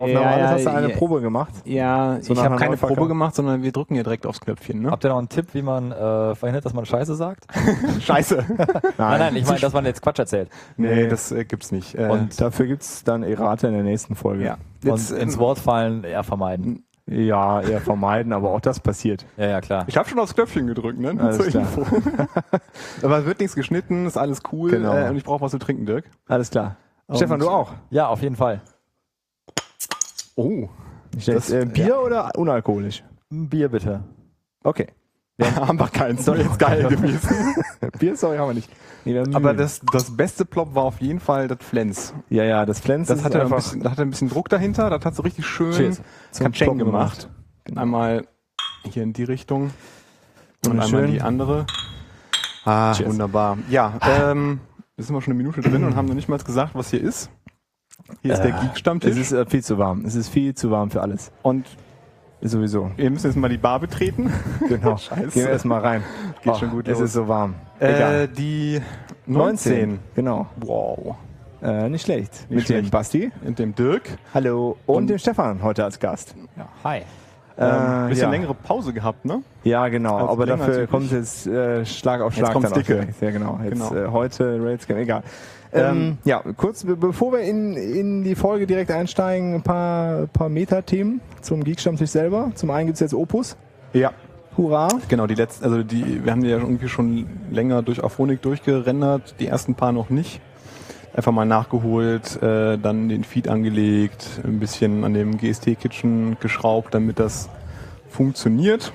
Aufnahme hast du eine Probe gemacht? Ja, so ich habe keine Probe gemacht, sondern wir drücken hier direkt aufs Knöpfchen. Ne? Habt ihr noch einen Tipp, wie man verhindert, dass man Scheiße sagt? Scheiße. Nein, ich meine, dass man jetzt Quatsch erzählt. Nee, das gibt's nicht. Und dafür gibt's dann Errate in der nächsten Folge. Ja. Und ins Wort fallen eher vermeiden. Ja, eher vermeiden, aber auch das passiert. Ja, klar. Ich habe schon aufs Knöpfchen gedrückt, ne? Alles klar. Aber es wird nichts geschnitten, ist alles cool. Genau. Und ich brauche was zu trinken, Dirk. Alles klar. Stefan, du auch? Ja, auf jeden Fall. Oh. Bier oder unalkoholisch? Bier bitte. Okay. Ja, haben wir keins. Das ist jetzt geil gewesen. Bier, sorry, haben wir nicht. Nee, aber das beste Plop war auf jeden Fall das Flens. Ja, das Flens. Das hatte ein bisschen Druck dahinter. Das hat so richtig schön Katscheng gemacht. Genau. Einmal hier in die Richtung und einmal in die andere. Ah, cheers. Wunderbar. Ja, jetzt sind wir schon eine Minute drin und haben noch nicht mal gesagt, was hier ist. Hier ist der Geek-Stammtisch. Es ist viel zu warm. Es ist viel zu warm für alles. Und sowieso. Wir müssen jetzt mal die Bar betreten. Genau. Scheiße. Gehen wir erstmal rein. Geht schon gut los. Es ist so warm. Die 19. Genau. Wow. Nicht schlecht. Mit dem Basti. Und dem Dirk. Hallo. Und dem Stefan heute als Gast. Ja. Hi. Bisschen längere Pause gehabt, ne? Ja, genau. Also aber dafür kommt jetzt Schlag auf Schlag. Jetzt kommt's dicke. Ja, genau. Jetzt heute Railscam, egal. Ja, kurz, bevor wir in die Folge direkt einsteigen, ein paar Meta-Themen zum Geek-Stammtisch selber. Zum einen gibt es jetzt Opus. Ja. Hurra. Genau, wir haben die ja irgendwie schon länger durch Aphonik durchgerendert, die ersten paar noch nicht. Einfach mal nachgeholt, dann den Feed angelegt, ein bisschen an dem GST-Kitchen geschraubt, damit das funktioniert.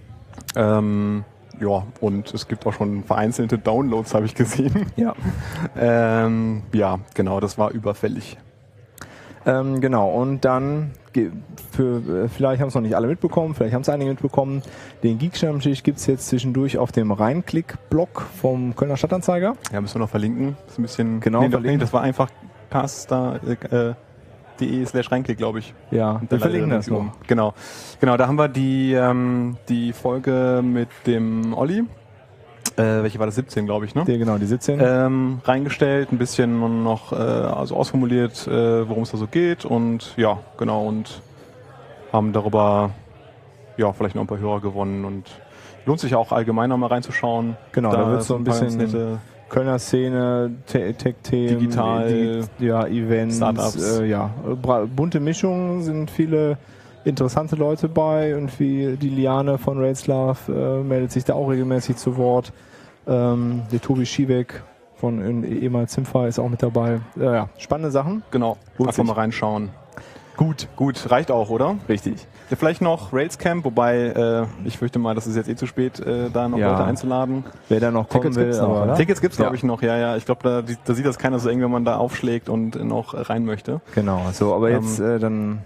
Ja, und es gibt auch schon vereinzelte Downloads, habe ich gesehen. Ja. Ja, genau, das war überfällig. Genau, und dann, vielleicht haben es noch nicht alle mitbekommen, vielleicht haben es einige mitbekommen, den Geek-Stammtisch gibt es jetzt zwischendurch auf dem Reinklick-Blog vom Kölner Stadtanzeiger. Ja, müssen wir noch verlinken. Das ist ein bisschen, verlinken. Das war einfach caster.de/Reinklick, glaube ich. Ja, wir verlinken das noch. Genau, da haben wir die Folge mit dem Olli. Welche war das? 17, glaube ich, ne? Genau, die 17. Reingestellt, ein bisschen noch ausformuliert, worum es da so geht und ja, genau, und haben darüber vielleicht noch ein paar Hörer gewonnen und lohnt sich auch allgemein noch mal reinzuschauen. Genau, da wird so ein bisschen Kölner Szene, Tech-Themen, digital, Events, Startups. Bunte Mischung, sind viele interessante Leute bei und wie die Liane von Railslav meldet sich da auch regelmäßig zu Wort. Der Tobi Schiebeck von ehemals Simfa ist auch mit dabei. Ja, spannende Sachen. Genau, einfach mal reinschauen. Gut, reicht auch, oder? Richtig. Ja, vielleicht noch Railscamp, wobei ich fürchte mal, das ist jetzt zu spät, da noch Leute einzuladen. Wer da noch kommen will. Tickets gibt's glaube ich noch, ja. Ich glaube, da sieht das keiner so eng, wenn man da aufschlägt und noch rein möchte. Genau, so, aber jetzt dann,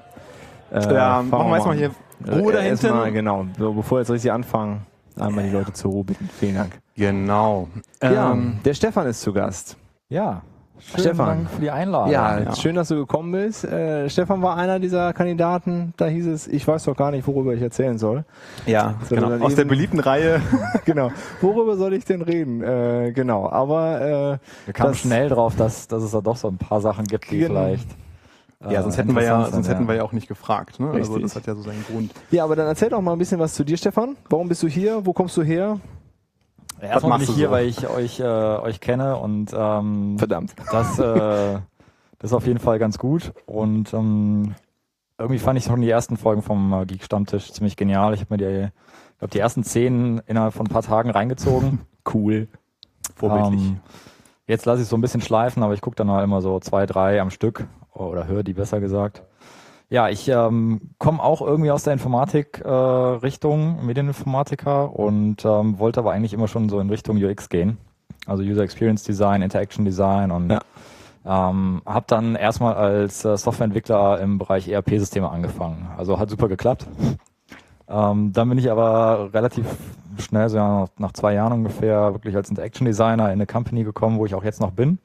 machen wir erstmal hier Ruhe da hinten. Genau, so, bevor wir jetzt richtig anfangen, einmal die Leute zur Ruhe bitten. Vielen Dank. Genau. Der Stefan ist zu Gast. Ja. Stefan, Dank für die Einladung. Ja, schön, dass du gekommen bist. Stefan war einer dieser Kandidaten, da hieß es, ich weiß doch gar nicht, worüber ich erzählen soll. Ja, genau. Aus der beliebten Reihe. Genau. Worüber soll ich denn reden? Genau, aber wir kamen schnell drauf, dass es da doch so ein paar Sachen gibt, die vielleicht... Ja, sonst hätten wir ja auch nicht gefragt. Ne? Also das hat ja so seinen Grund. Ja, aber dann erzähl doch mal ein bisschen was zu dir, Stefan. Warum bist du hier? Wo kommst du her? Erstmal bin ich hier, weil ich euch kenne und verdammt. Das ist auf jeden Fall ganz gut und irgendwie fand ich schon die ersten Folgen vom Geek-Stammtisch ziemlich genial. Ich habe mir die ersten 10 innerhalb von ein paar Tagen reingezogen. Cool. Vorbildlich. Jetzt lasse ich es so ein bisschen schleifen, aber ich gucke dann mal immer so 2, 3 am Stück oder höre die besser gesagt. Ja, ich komme auch irgendwie aus der Informatik-Richtung, Medieninformatiker und wollte aber eigentlich immer schon so in Richtung UX gehen. Also User Experience Design, Interaction Design und habe dann erstmal als Softwareentwickler im Bereich ERP-Systeme angefangen. Also hat super geklappt. Dann bin ich aber relativ schnell, so nach 2 Jahren ungefähr, wirklich als Interaction Designer in eine Company gekommen, wo ich auch jetzt noch bin.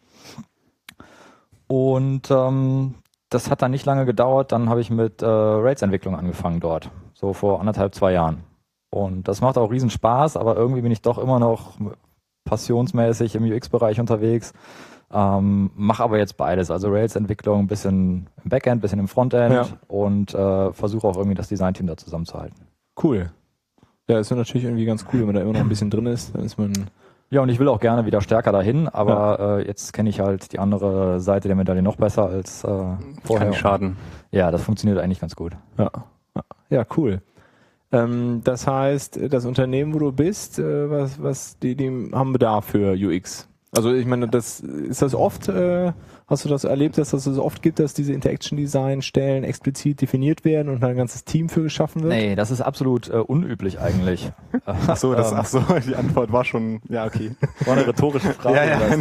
Und das hat dann nicht lange gedauert, dann habe ich mit Rails-Entwicklung angefangen dort, so vor 1,5, 2 Jahren. Und das macht auch riesen Spaß, aber irgendwie bin ich doch immer noch passionsmäßig im UX-Bereich unterwegs. Mach aber jetzt beides, also Rails-Entwicklung ein bisschen im Backend, ein bisschen im Frontend und versuche auch irgendwie das Design-Team da zusammenzuhalten. Cool. Ja, ist natürlich irgendwie ganz cool, wenn man da immer noch ein bisschen drin ist, dann ist man... Ja, und ich will auch gerne wieder stärker dahin, aber jetzt kenne ich halt die andere Seite der Medaille noch besser als vorher. Kann nicht schaden. Ja, das funktioniert eigentlich ganz gut. Ja, cool. Das heißt, das Unternehmen, wo du bist, die haben Bedarf für UX. Also ich meine, ist das oft, hast du das erlebt, dass es oft gibt, dass diese Interaction-Design-Stellen explizit definiert werden und ein ganzes Team für geschaffen wird? Nee, das ist absolut unüblich eigentlich. Ach so, die Antwort war schon, ja, okay. War eine rhetorische Frage.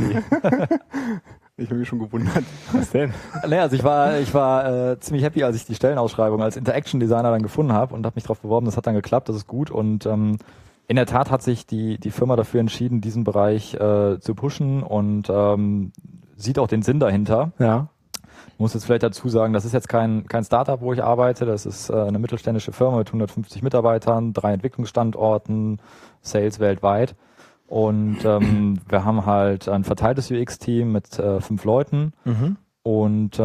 Ich habe mich schon gewundert. Was denn? Naja, also ich war ziemlich happy, als ich die Stellenausschreibung als Interaction-Designer dann gefunden habe und habe mich darauf beworben. Das hat dann geklappt, das ist gut und in der Tat hat sich die Firma dafür entschieden, diesen Bereich zu pushen und sieht auch den Sinn dahinter. Ja. Ich muss jetzt vielleicht dazu sagen, das ist jetzt kein Startup, wo ich arbeite. Das ist eine mittelständische Firma mit 150 Mitarbeitern, 3 Entwicklungsstandorten, Sales weltweit. Und wir haben halt ein verteiltes UX-Team mit 5 Leuten. Mhm. Und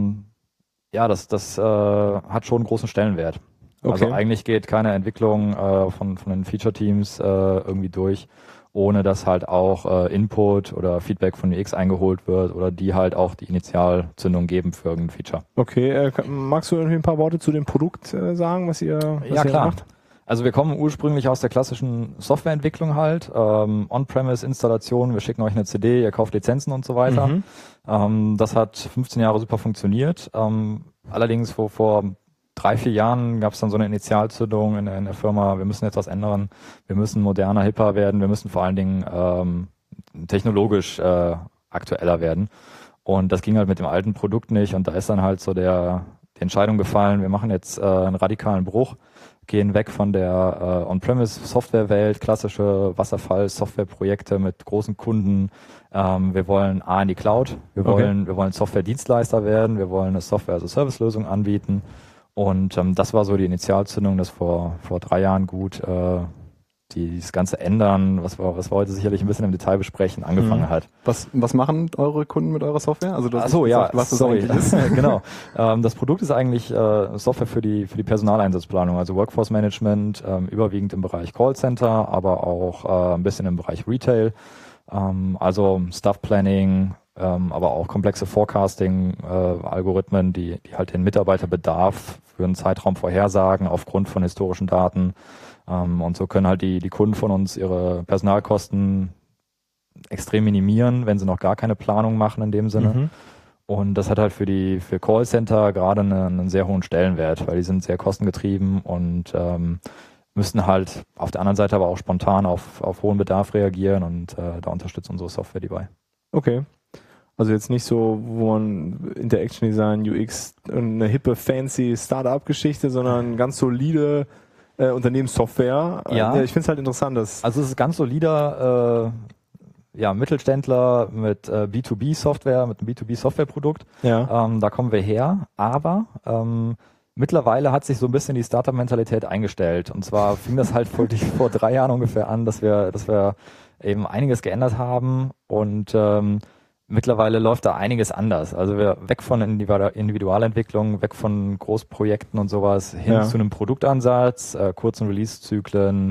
das hat schon einen großen Stellenwert. Okay. Also eigentlich geht keine Entwicklung von den Feature-Teams irgendwie durch, ohne dass halt auch Input oder Feedback von UX eingeholt wird oder die halt auch die Initialzündung geben für irgendein Feature. Okay, magst du irgendwie ein paar Worte zu dem Produkt sagen, was ihr macht? Also wir kommen ursprünglich aus der klassischen Softwareentwicklung halt, On-Premise-Installation, wir schicken euch eine CD, ihr kauft Lizenzen und so weiter. Mhm. Das hat 15 Jahre super funktioniert. Allerdings vor 3-4 Jahren gab es dann so eine Initialzündung in der Firma, wir müssen jetzt was ändern, wir müssen moderner, hipper werden, wir müssen vor allen Dingen technologisch aktueller werden. Und das ging halt mit dem alten Produkt nicht und da ist dann halt so die Entscheidung gefallen, wir machen jetzt einen radikalen Bruch, gehen weg von der On-Premise-Software-Welt, klassische Wasserfall-Software-Projekte mit großen Kunden. Wir wollen in die Cloud, wir wollen Software-Dienstleister werden, wir wollen eine Software-as-a-Service-Lösung anbieten. Und das war so die Initialzündung, das vor 3 Jahren gut das Ganze ändern, was wir heute sicherlich ein bisschen im Detail besprechen, angefangen hat. Was machen eure Kunden mit eurer Software? Also was das eigentlich ist. Genau. Das Produkt ist eigentlich Software für die Personaleinsatzplanung, also Workforce Management, überwiegend im Bereich Callcenter, aber auch ein bisschen im Bereich Retail, also Staff Planning, aber auch komplexe Forecasting-Algorithmen, die halt den Mitarbeiterbedarf für einen Zeitraum vorhersagen aufgrund von historischen Daten. Und so können halt die Kunden von uns ihre Personalkosten extrem minimieren, wenn sie noch gar keine Planung machen in dem Sinne. Mhm. Und das hat halt für Callcenter gerade einen sehr hohen Stellenwert, weil die sind sehr kostengetrieben und müssen halt auf der anderen Seite aber auch spontan auf hohen Bedarf reagieren und da unterstützt unsere Software die bei. Okay. Also jetzt nicht so, wo man Interaction Design, UX und eine hippe, fancy Startup-Geschichte, sondern ganz solide Unternehmenssoftware. Ja. Ich finde es halt interessant, dass... Also es ist ganz solider Mittelständler mit B2B-Software, mit einem B2B-Software-Produkt. Ja. Da kommen wir her, aber mittlerweile hat sich so ein bisschen die Startup-Mentalität eingestellt. Und zwar fing das halt vor 3 Jahren ungefähr an, dass wir eben einiges geändert haben und mittlerweile läuft da einiges anders. Also wir weg von Individualentwicklung, weg von Großprojekten und sowas hin zu einem Produktansatz, kurzen Release-Zyklen,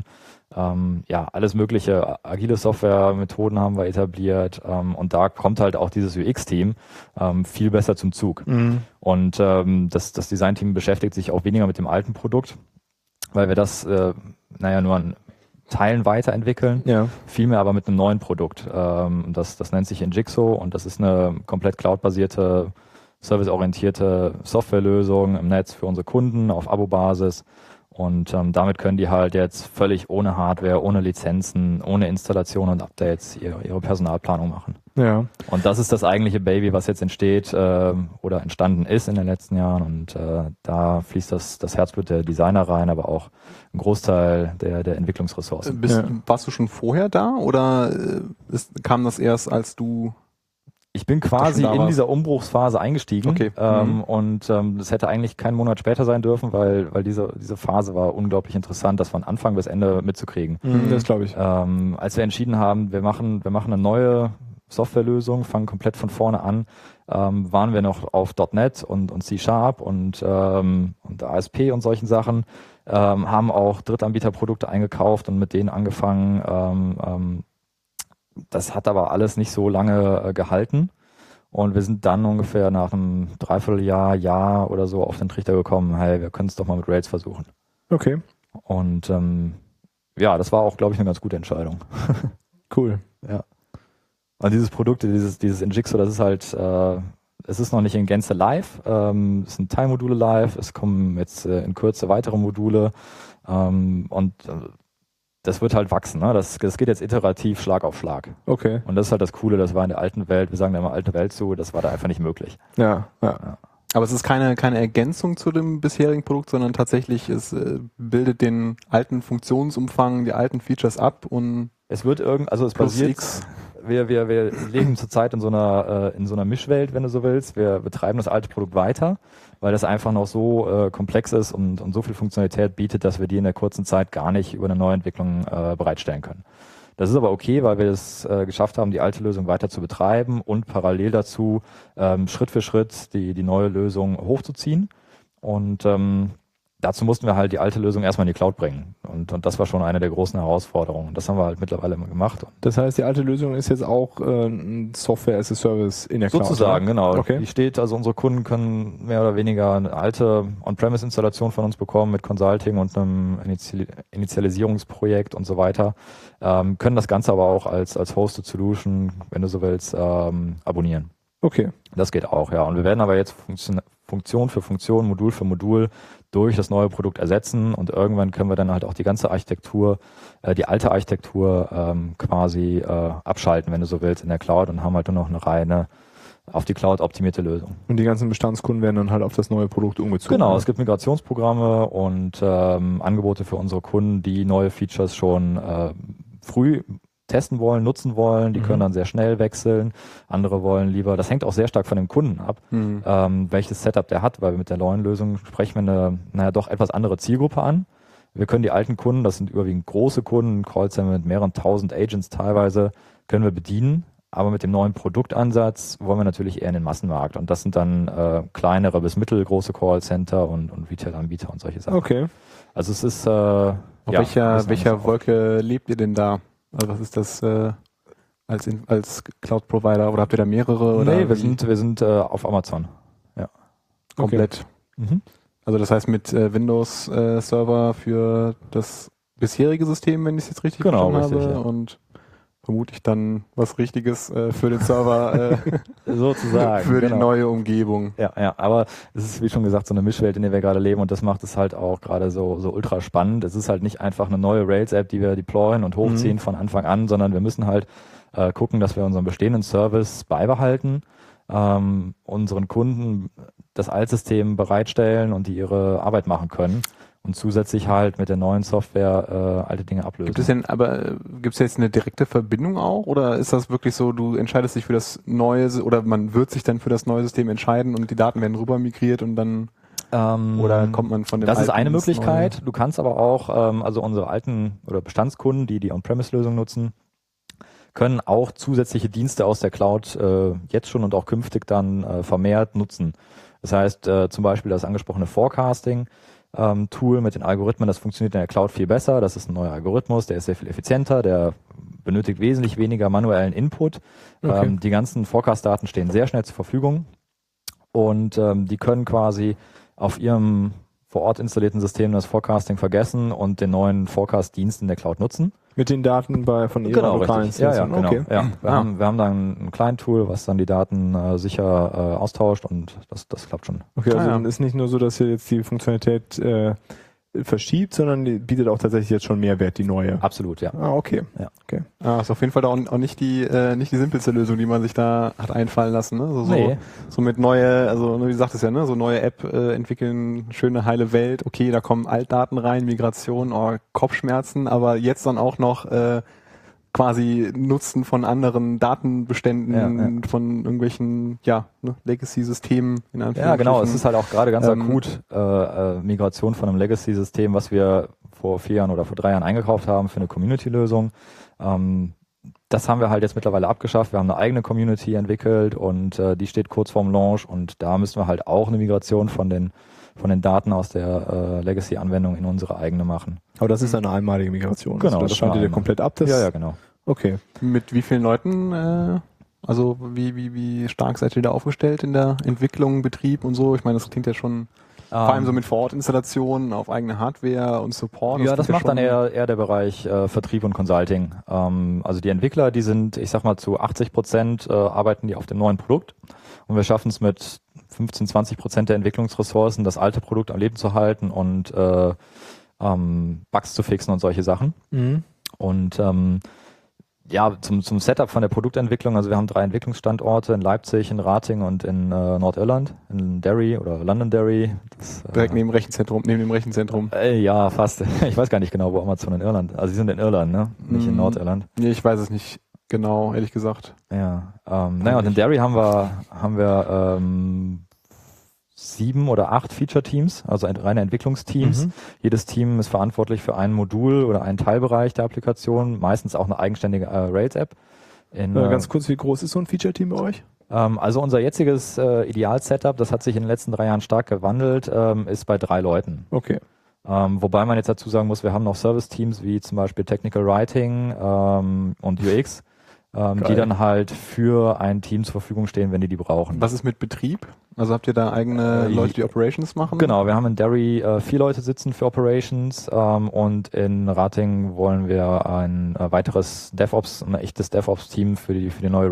alles mögliche. Agile Software-Methoden haben wir etabliert und da kommt halt auch dieses UX-Team viel besser zum Zug. Mhm. Und das Design-Team beschäftigt sich auch weniger mit dem alten Produkt, weil wir das nur an Teilen weiterentwickeln, vielmehr aber mit einem neuen Produkt. Das nennt sich Injixo und das ist eine komplett cloud-basierte, serviceorientierte Softwarelösung im Netz für unsere Kunden auf Abo-Basis. Und damit können die halt jetzt völlig ohne Hardware, ohne Lizenzen, ohne Installation und Updates ihre Personalplanung machen. Ja. Und das ist das eigentliche Baby, was jetzt entsteht oder entstanden ist in den letzten Jahren. Und da fließt das Herzblut der Designer rein, aber auch ein Großteil der Entwicklungsressourcen. Warst du schon vorher da oder kam das erst, als du... Ich bin quasi in dieser Umbruchsphase eingestiegen. Okay. Und das hätte eigentlich keinen Monat später sein dürfen, weil diese Phase war unglaublich interessant, das von Anfang bis Ende mitzukriegen. Das glaube ich. Als wir entschieden haben, wir machen eine neue Softwarelösung, fangen komplett von vorne an, waren wir noch auf .NET und C# und ASP und solchen Sachen, haben auch Drittanbieterprodukte eingekauft und mit denen angefangen. Das hat aber alles nicht so lange gehalten. Und wir sind dann ungefähr nach einem Dreivierteljahr oder so auf den Trichter gekommen, hey, wir können es doch mal mit Rails versuchen. Okay. Und das war auch, glaube ich, eine ganz gute Entscheidung. Cool. Ja. Und dieses Produkt, dieses Njixo, das ist halt, es ist noch nicht in Gänze live. Es sind Teilmodule live, es kommen jetzt in Kürze weitere Module das wird halt wachsen. Ne? Das geht jetzt iterativ Schlag auf Schlag. Okay. Und das ist halt das Coole, das war in der alten Welt, wir sagen da immer alte Welt zu, das war da einfach nicht möglich. Ja. Aber es ist keine Ergänzung zu dem bisherigen Produkt, sondern tatsächlich, es bildet den alten Funktionsumfang, die alten Features ab und es wird es basiert. Wir leben zurzeit in so einer Mischwelt, wenn du so willst. Wir betreiben das alte Produkt weiter, weil das einfach noch so komplex ist und so viel Funktionalität bietet, dass wir die in der kurzen Zeit gar nicht über eine Neuentwicklung bereitstellen können. Das ist aber okay, weil wir es geschafft haben, die alte Lösung weiter zu betreiben und parallel dazu Schritt für Schritt die neue Lösung hochzuziehen. Und dazu mussten wir halt die alte Lösung erstmal in die Cloud bringen. Und das war schon eine der großen Herausforderungen. Das haben wir halt mittlerweile immer gemacht. Das heißt, die alte Lösung ist jetzt auch Software as a Service in der Cloud? Sozusagen, genau. Okay. Die steht, also unsere Kunden können mehr oder weniger eine alte On-Premise-Installation von uns bekommen mit Consulting und einem Initialisierungsprojekt und so weiter. Können das Ganze aber auch als Hosted Solution, wenn du so willst, abonnieren. Okay. Das geht auch, ja. Und wir werden aber jetzt Funktion für Funktion, Modul für Modul durch das neue Produkt ersetzen und irgendwann können wir dann halt auch die ganze Architektur, die alte Architektur quasi abschalten, wenn du so willst, in der Cloud und haben halt nur noch eine reine auf die Cloud optimierte Lösung. Und die ganzen Bestandskunden werden dann halt auf das neue Produkt umgezogen? Genau, es gibt Migrationsprogramme und Angebote für unsere Kunden, die neue Features schon früh testen wollen, nutzen wollen, die können dann sehr schnell wechseln. Andere wollen lieber, das hängt auch sehr stark von dem Kunden ab, welches Setup der hat, weil wir mit der neuen Lösung sprechen wir eine, doch etwas andere Zielgruppe an. Wir können die alten Kunden, das sind überwiegend große Kunden, Callcenter mit mehreren tausend Agents teilweise, können wir bedienen. Aber mit dem neuen Produktansatz wollen wir natürlich eher in den Massenmarkt. Und das sind dann kleinere bis mittelgroße Callcenter und Retail-Anbieter und solche Sachen. Okay. Also es ist auf welcher Wolke lebt ihr denn da? Also was ist das als Cloud-Provider oder habt ihr da mehrere? Oder nee, wir sind auf Amazon. Ja. Komplett. Okay. Also das heißt mit Windows-Server für das bisherige System, wenn ich es jetzt richtig verstanden habe. Ja. Und vermutlich dann was Richtiges für den Server sozusagen für die neue Umgebung. Ja, aber es ist wie schon gesagt so eine Mischwelt, in der wir gerade leben und das macht es halt auch gerade so ultra spannend. Es ist halt nicht einfach eine neue Rails-App, die wir deployen und hochziehen von Anfang an, sondern wir müssen halt gucken, dass wir unseren bestehenden Service beibehalten, unseren Kunden das Altsystem bereitstellen und die ihre Arbeit machen können. Und zusätzlich halt mit der neuen Software alte Dinge ablösen. Gibt es jetzt eine direkte Verbindung auch? Oder ist das wirklich so, du entscheidest dich für das neue, oder man wird sich dann für das neue System entscheiden und die Daten werden rüber migriert und dann oder kommt man von dem Das alten ist eine Möglichkeit. Neue? Du kannst aber auch, also unsere alten oder Bestandskunden, die On-Premise-Lösung nutzen, können auch zusätzliche Dienste aus der Cloud jetzt schon und auch künftig dann vermehrt nutzen. Das heißt zum Beispiel das angesprochene Forecasting, Tool mit den Algorithmen, das funktioniert in der Cloud viel besser. Das ist ein neuer Algorithmus, der ist sehr viel effizienter, der benötigt wesentlich weniger manuellen Input. Okay. Die ganzen Forecast-Daten stehen sehr schnell zur Verfügung und die können quasi auf ihrem vor Ort installierten System das Forecasting vergessen und den neuen Forecast-Dienst in der Cloud nutzen. Mit den Daten von Ihrer lokalen Installation? Ja, genau. Okay. Ja. Wir haben dann ein kleines Tool, was dann die Daten sicher austauscht und das klappt schon. Okay, also ist nicht nur so, dass ihr jetzt die Funktionalität verschiebt, sondern die bietet auch tatsächlich jetzt schon Mehrwert, die neue. Absolut, ja. Okay. Ja. Okay. Ist auf jeden Fall auch nicht die simpelste Lösung, die man sich da hat einfallen lassen. Ne? So mit neue, also wie du sagtest ja, ne, so neue App entwickeln, schöne heile Welt. Okay, da kommen Altdaten rein, Migration, Kopfschmerzen, aber jetzt dann auch noch quasi Nutzen von anderen Datenbeständen, von irgendwelchen Legacy-Systemen in Anführungsstrichen. Ja, genau. Es ist halt auch gerade ganz akut Migration von einem Legacy-System, was wir vor 4 Jahren oder vor 3 Jahren eingekauft haben für eine Community-Lösung. Das haben wir halt jetzt mittlerweile abgeschafft. Wir haben eine eigene Community entwickelt und die steht kurz vorm Launch und da müssen wir halt auch eine Migration von den Daten aus der Legacy-Anwendung in unsere eigene machen. Aber das ist eine einmalige Migration. Genau. Also das schaltet ihr komplett ab? Ja, genau. Okay. Mit wie vielen Leuten, also wie stark seid ihr da aufgestellt in der Entwicklung, Betrieb und so? Ich meine, das klingt ja schon vor allem so mit Vor-Ort-Installationen auf eigene Hardware und Support. Ja, das macht dann eher der Bereich Vertrieb und Consulting. Also die Entwickler, die sind, ich sag mal, zu 80% arbeiten die auf dem neuen Produkt und wir schaffen es mit 15-20% der Entwicklungsressourcen, das alte Produkt am Leben zu halten und Bugs zu fixen und solche Sachen. Mhm. Und zum Setup von der Produktentwicklung, also wir haben 3 Entwicklungsstandorte in Leipzig, in Ratingen und in Nordirland, in Derry oder Londonderry. Direkt neben dem Rechenzentrum. Ja, fast. Ich weiß gar nicht genau, wo Amazon in Irland. Also sie sind in Irland, ne? Nicht in Nordirland. Nee, ich weiß es nicht genau, ehrlich gesagt. Ja. Und in Derry haben wir 7 oder 8 Feature-Teams, also reine Entwicklungsteams. Jedes Team ist verantwortlich für ein Modul oder einen Teilbereich der Applikation, meistens auch eine eigenständige Rails-App. Ganz kurz, wie groß ist so ein Feature-Team bei euch? Also unser jetziges Ideal-Setup, das hat sich in den letzten 3 Jahren stark gewandelt, ist bei 3 Leuten. Okay. Wobei man jetzt dazu sagen muss, wir haben noch Service-Teams wie zum Beispiel Technical Writing und UX, die dann halt für ein Team zur Verfügung stehen, wenn die brauchen. Was ist mit Betrieb? Also habt ihr da eigene Leute, die Operations machen? Genau, wir haben in Derry 4 Leute sitzen für Operations und in Ratingen wollen wir ein weiteres ein echtes DevOps-Team für die neue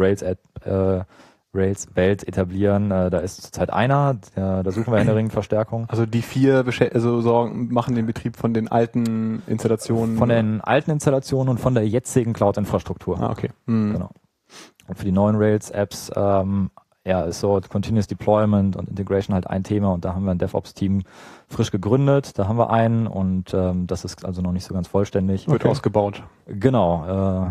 Rails-Welt etablieren. Da ist zurzeit einer, da suchen wir händeringend Verstärkung. Also die 4 machen den Betrieb von den alten Installationen? Von den alten Installationen und von der jetzigen Cloud-Infrastruktur. Ah, okay. Genau. Und für die neuen Rails-Apps ist so Continuous Deployment und Integration halt ein Thema und da haben wir ein DevOps-Team frisch gegründet. Da haben wir einen und das ist also noch nicht so ganz vollständig. Wird ausgebaut. Genau,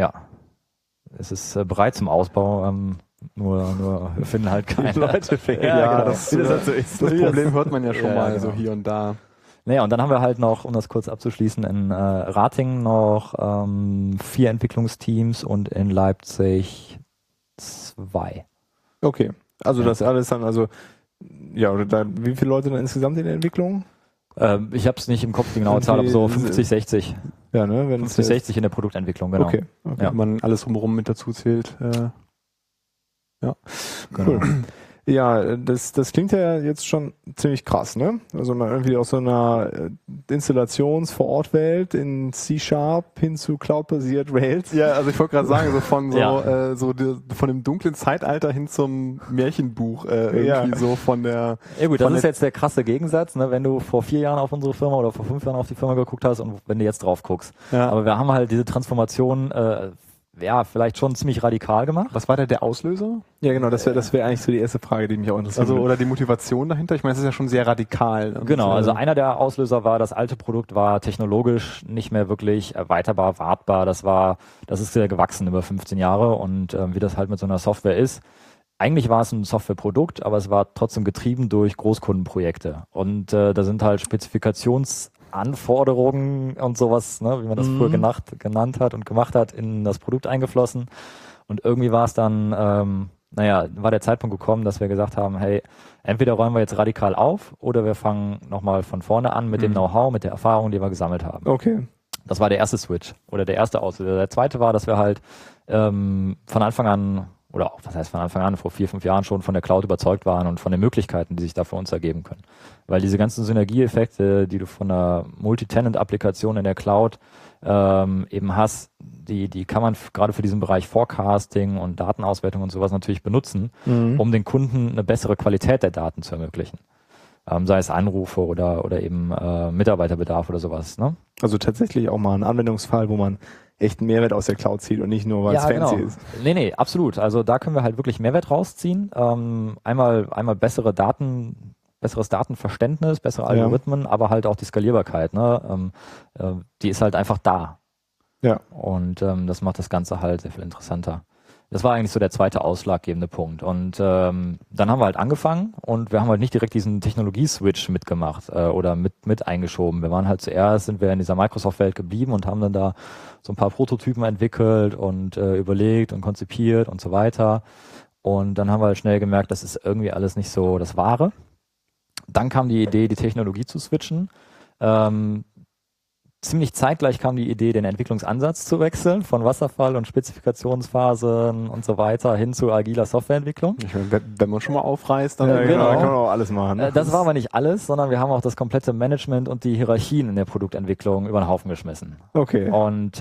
es ist bereit zum Ausbau. Nur wir finden halt keine Leute. Genau. Das Problem hört man ja schon mal so hier und da. Naja, und dann haben wir halt noch, um das kurz abzuschließen, in Ratingen noch 4 Entwicklungsteams und in Leipzig 2. Okay, also das alles dann, wie viele Leute dann insgesamt in der Entwicklung? Ich habe es nicht im Kopf, die genaue Zahl, aber so 50, 60. Ja, ne? 50, 60 in der Produktentwicklung, genau. Okay. Ja. Wenn man alles drumherum mit dazu zählt. Ja, genau. Cool. Ja, das klingt ja jetzt schon ziemlich krass, ne? Also man irgendwie aus so einer Installations-Vor-Ort-Welt in C# hin zu Cloud-basiert Rails. Ja, also ich wollte gerade sagen, von dem dunklen Zeitalter hin zum Märchenbuch so von der... Ja gut, das ist jetzt der krasse Gegensatz, ne? Wenn du vor 4 Jahren auf unsere Firma oder vor 5 Jahren auf die Firma geguckt hast und wenn du jetzt drauf guckst. Ja. Aber wir haben halt diese Transformation vielleicht schon ziemlich radikal gemacht. Was war der Auslöser? Ja, genau, das wäre eigentlich so die erste Frage, die mich auch interessiert. Also, oder die Motivation dahinter? Ich meine, es ist ja schon sehr radikal. Genau, also einer der Auslöser war, das alte Produkt war technologisch nicht mehr wirklich erweiterbar, wartbar. Das ist sehr gewachsen über 15 Jahre und wie das halt mit so einer Software ist. Eigentlich war es ein Softwareprodukt, aber es war trotzdem getrieben durch Großkundenprojekte. Und da sind halt Anforderungen und sowas, ne, wie man das früher genannt hat und gemacht hat, in das Produkt eingeflossen. Und irgendwie war es dann, war der Zeitpunkt gekommen, dass wir gesagt haben, hey, entweder räumen wir jetzt radikal auf oder wir fangen nochmal von vorne an mit dem Know-how, mit der Erfahrung, die wir gesammelt haben. Okay. Das war der erste Switch oder der erste Auslöser. Der zweite war, dass wir halt von Anfang an oder auch, was heißt von Anfang an, vor 4, 5 Jahren schon von der Cloud überzeugt waren und von den Möglichkeiten, die sich da für uns ergeben können. Weil diese ganzen Synergieeffekte, die du von einer Multi-Tenant-Applikation in der Cloud eben hast, die kann man gerade für diesen Bereich Forecasting und Datenauswertung und sowas natürlich benutzen, um den Kunden eine bessere Qualität der Daten zu ermöglichen. Sei es Anrufe oder eben Mitarbeiterbedarf oder sowas. Ne? Also tatsächlich auch mal ein Anwendungsfall, wo man echt einen Mehrwert aus der Cloud zieht und nicht nur, weil es fancy ist. Nee, absolut. Also da können wir halt wirklich Mehrwert rausziehen. Einmal besseres Datenverständnis, bessere Algorithmen, aber halt auch die Skalierbarkeit. Ne? Die ist halt einfach da. Ja. Und das macht das Ganze halt sehr viel interessanter. Das war eigentlich so der zweite ausschlaggebende Punkt. Und dann haben wir halt angefangen und wir haben halt nicht direkt diesen Technologie-Switch mitgemacht oder mit eingeschoben. Wir waren halt zuerst, sind wir in dieser Microsoft-Welt geblieben und haben dann da so ein paar Prototypen entwickelt und überlegt und konzipiert und so weiter. Und dann haben wir halt schnell gemerkt, das ist irgendwie alles nicht so das Wahre. Dann kam die Idee, die Technologie zu switchen. Ziemlich zeitgleich kam die Idee, den Entwicklungsansatz zu wechseln, von Wasserfall und Spezifikationsphasen und so weiter hin zu agiler Softwareentwicklung. Ich meine, wenn man schon mal aufreißt, dann kann man auch alles machen. Ne? Das war aber nicht alles, sondern wir haben auch das komplette Management und die Hierarchien in der Produktentwicklung über den Haufen geschmissen. Okay. Und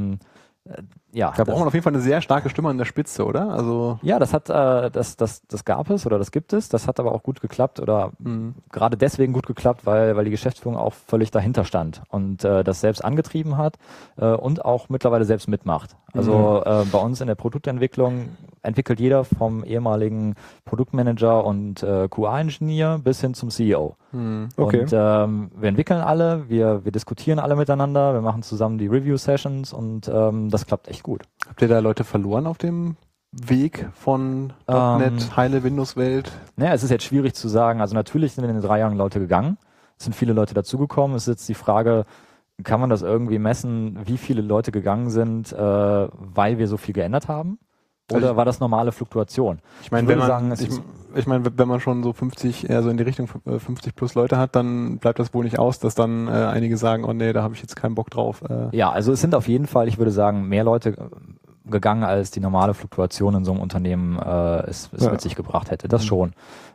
ja. Da braucht man auf jeden Fall eine sehr starke Stimme an der Spitze, oder? Also ja, das gab es oder das gibt es. Das hat aber auch gut geklappt oder gerade deswegen gut geklappt, weil die Geschäftsführung auch völlig dahinter stand und das selbst angetrieben hat und auch mittlerweile selbst mitmacht. Also bei uns in der Produktentwicklung entwickelt jeder vom ehemaligen Produktmanager und QA-Ingenieur bis hin zum CEO. Okay. Und wir entwickeln alle, wir diskutieren alle miteinander, wir machen zusammen die Review-Sessions und das klappt echt gut. Habt ihr da Leute verloren auf dem Weg von .NET, heile Windows-Welt? Naja, es ist jetzt schwierig zu sagen. Also natürlich sind in den 3 Jahren Leute gegangen, es sind viele Leute dazugekommen. Es ist jetzt die Frage, kann man das irgendwie messen, wie viele Leute gegangen sind, weil wir so viel geändert haben? Oder war das normale Fluktuation? Ich meine, wenn man schon so 50, eher so in die Richtung 50 plus Leute hat, dann bleibt das wohl nicht aus, dass dann einige sagen, oh nee, da habe ich jetzt keinen Bock drauf. Ja, also es sind auf jeden Fall, ich würde sagen, mehr Leute gegangen, als die normale Fluktuation in so einem Unternehmen es mit sich gebracht hätte. Das schon.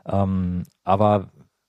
Aber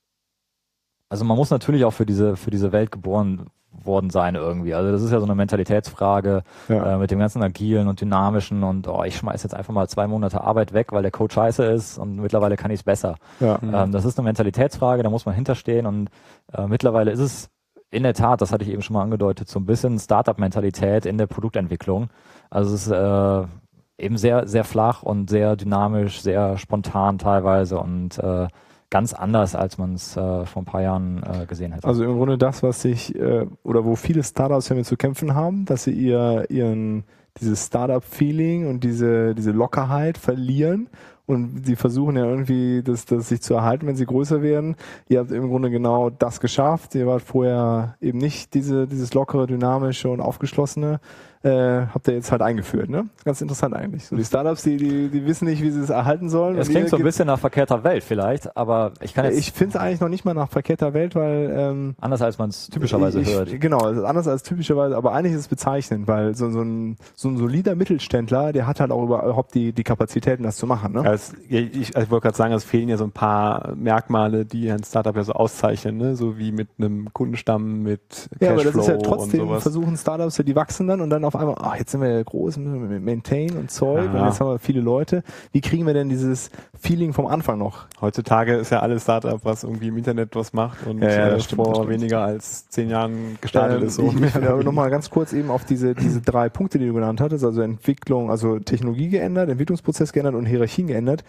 also man muss natürlich auch für diese Welt geboren worden sein irgendwie. Also das ist ja so eine Mentalitätsfrage mit dem ganzen Agilen und Dynamischen und ich schmeiß jetzt einfach mal 2 Monate Arbeit weg, weil der Code scheiße ist und mittlerweile kann ich es besser. Ja. Das ist eine Mentalitätsfrage, da muss man hinterstehen und mittlerweile ist es in der Tat, das hatte ich eben schon mal angedeutet, so ein bisschen Startup-Mentalität in der Produktentwicklung. Also es ist eben sehr, sehr flach und sehr dynamisch, sehr spontan teilweise und ganz anders, als man es vor ein paar Jahren gesehen hätte. Also im Grunde das, was sich, oder wo viele Startups damit zu kämpfen haben, dass sie dieses Startup-Feeling und diese Lockerheit verlieren und sie versuchen ja irgendwie, das sich zu erhalten, wenn sie größer werden. Ihr habt im Grunde genau das geschafft. Ihr wart vorher eben nicht dieses lockere, dynamische und aufgeschlossene. Habt ihr jetzt halt eingeführt, ne? Ganz interessant eigentlich. So die Startups, die wissen nicht, wie sie es erhalten sollen. Es klingt so ein bisschen nach verkehrter Welt vielleicht, aber ich kann jetzt... Ich finde es eigentlich noch nicht mal nach verkehrter Welt, weil... anders als man es typischerweise hört. Genau, anders als typischerweise, aber eigentlich ist es bezeichnend, weil so ein solider Mittelständler, der hat halt auch überhaupt die Kapazitäten, das zu machen, ne? Ich wollte gerade sagen, es fehlen ja so ein paar Merkmale, die ein Startup ja so auszeichnen, ne? So wie mit einem Kundenstamm, mit Cashflow. Ja, aber das ist ja trotzdem, versuchen Startups, die wachsen dann und dann auf einmal, jetzt sind wir ja groß, müssen wir mit Maintain und Zeug und jetzt haben wir viele Leute. Wie kriegen wir denn dieses Feeling vom Anfang noch? Heutzutage ist ja alles Startup, was irgendwie im Internet was macht und vor weniger als 10 Jahren gestartet ist. So. Ich will nochmal ganz kurz eben auf diese 3 Punkte, die du genannt hattest, also Entwicklung, also Technologie geändert, Entwicklungsprozess geändert und Hierarchien geändert.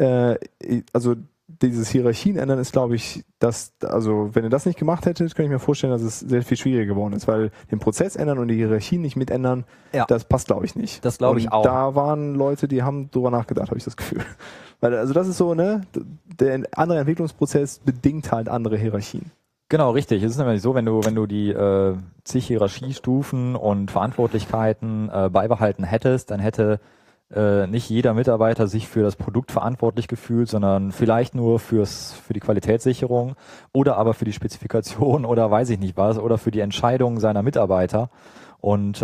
Also dieses Hierarchien ändern ist, glaube ich, also wenn ihr das nicht gemacht hättet, kann ich mir vorstellen, dass es sehr viel schwieriger geworden ist, weil den Prozess ändern und die Hierarchien nicht mitändern, das passt, glaube ich, nicht. Das glaube ich auch. Da waren Leute, die haben drüber nachgedacht, habe ich das Gefühl. Weil, also das ist so, ne, der andere Entwicklungsprozess bedingt halt andere Hierarchien. Genau, richtig. Es ist nämlich so, wenn du die zig Hierarchiestufen und Verantwortlichkeiten beibehalten hättest, dann hätte nicht jeder Mitarbeiter sich für das Produkt verantwortlich gefühlt, sondern vielleicht nur für die Qualitätssicherung oder aber für die Spezifikation oder weiß ich nicht was oder für die Entscheidungen seiner Mitarbeiter. Und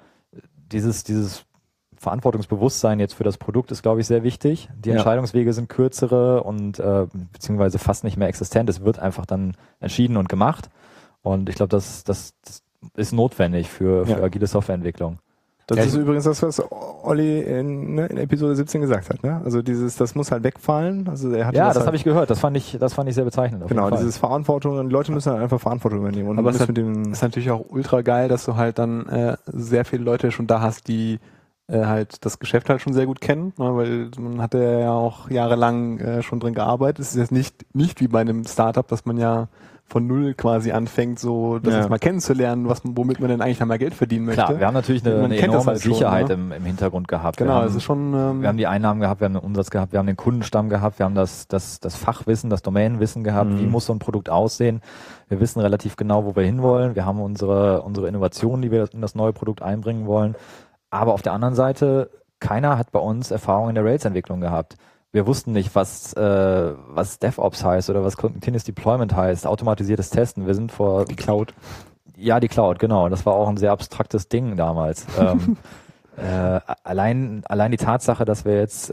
dieses Verantwortungsbewusstsein jetzt für das Produkt ist, glaube ich, sehr wichtig. Die Entscheidungswege sind kürzere und beziehungsweise fast nicht mehr existent. Es wird einfach dann entschieden und gemacht. Und ich glaube, das ist notwendig für agile Softwareentwicklung. Das ist übrigens das, was Olli in Episode 17 gesagt hat, ne? Also das muss halt wegfallen. Also das habe ich gehört. Das fand ich sehr bezeichnend. Genau, dieses Verantwortung, und Leute müssen halt einfach Verantwortung übernehmen. Und aber es ist natürlich auch ultra geil, dass du halt dann sehr viele Leute schon da hast, die halt das Geschäft halt schon sehr gut kennen, ne? Weil man hatte ja auch jahrelang schon drin gearbeitet. Es ist jetzt nicht wie bei einem Startup, dass man ja von null quasi anfängt, so das jetzt mal kennenzulernen, womit man denn eigentlich noch mal Geld verdienen möchte. Klar, wir haben natürlich eine enorme halt Sicherheit schon, ne? im Hintergrund gehabt. Genau, es ist schon. Wir haben die Einnahmen gehabt, wir haben den Umsatz gehabt, wir haben den Kundenstamm gehabt, wir haben das Fachwissen, das Domänenwissen gehabt, wie muss so ein Produkt aussehen. Wir wissen relativ genau, wo wir hinwollen. Wir haben unsere Innovationen, die wir in das neue Produkt einbringen wollen. Aber auf der anderen Seite, keiner hat bei uns Erfahrung in der Rails-Entwicklung gehabt. Wir wussten nicht, was DevOps heißt oder was Continuous Deployment heißt, automatisiertes Testen. Wir sind vor... Die Cloud. Ja, die Cloud, genau. Das war auch ein sehr abstraktes Ding damals. Allein die Tatsache, dass wir jetzt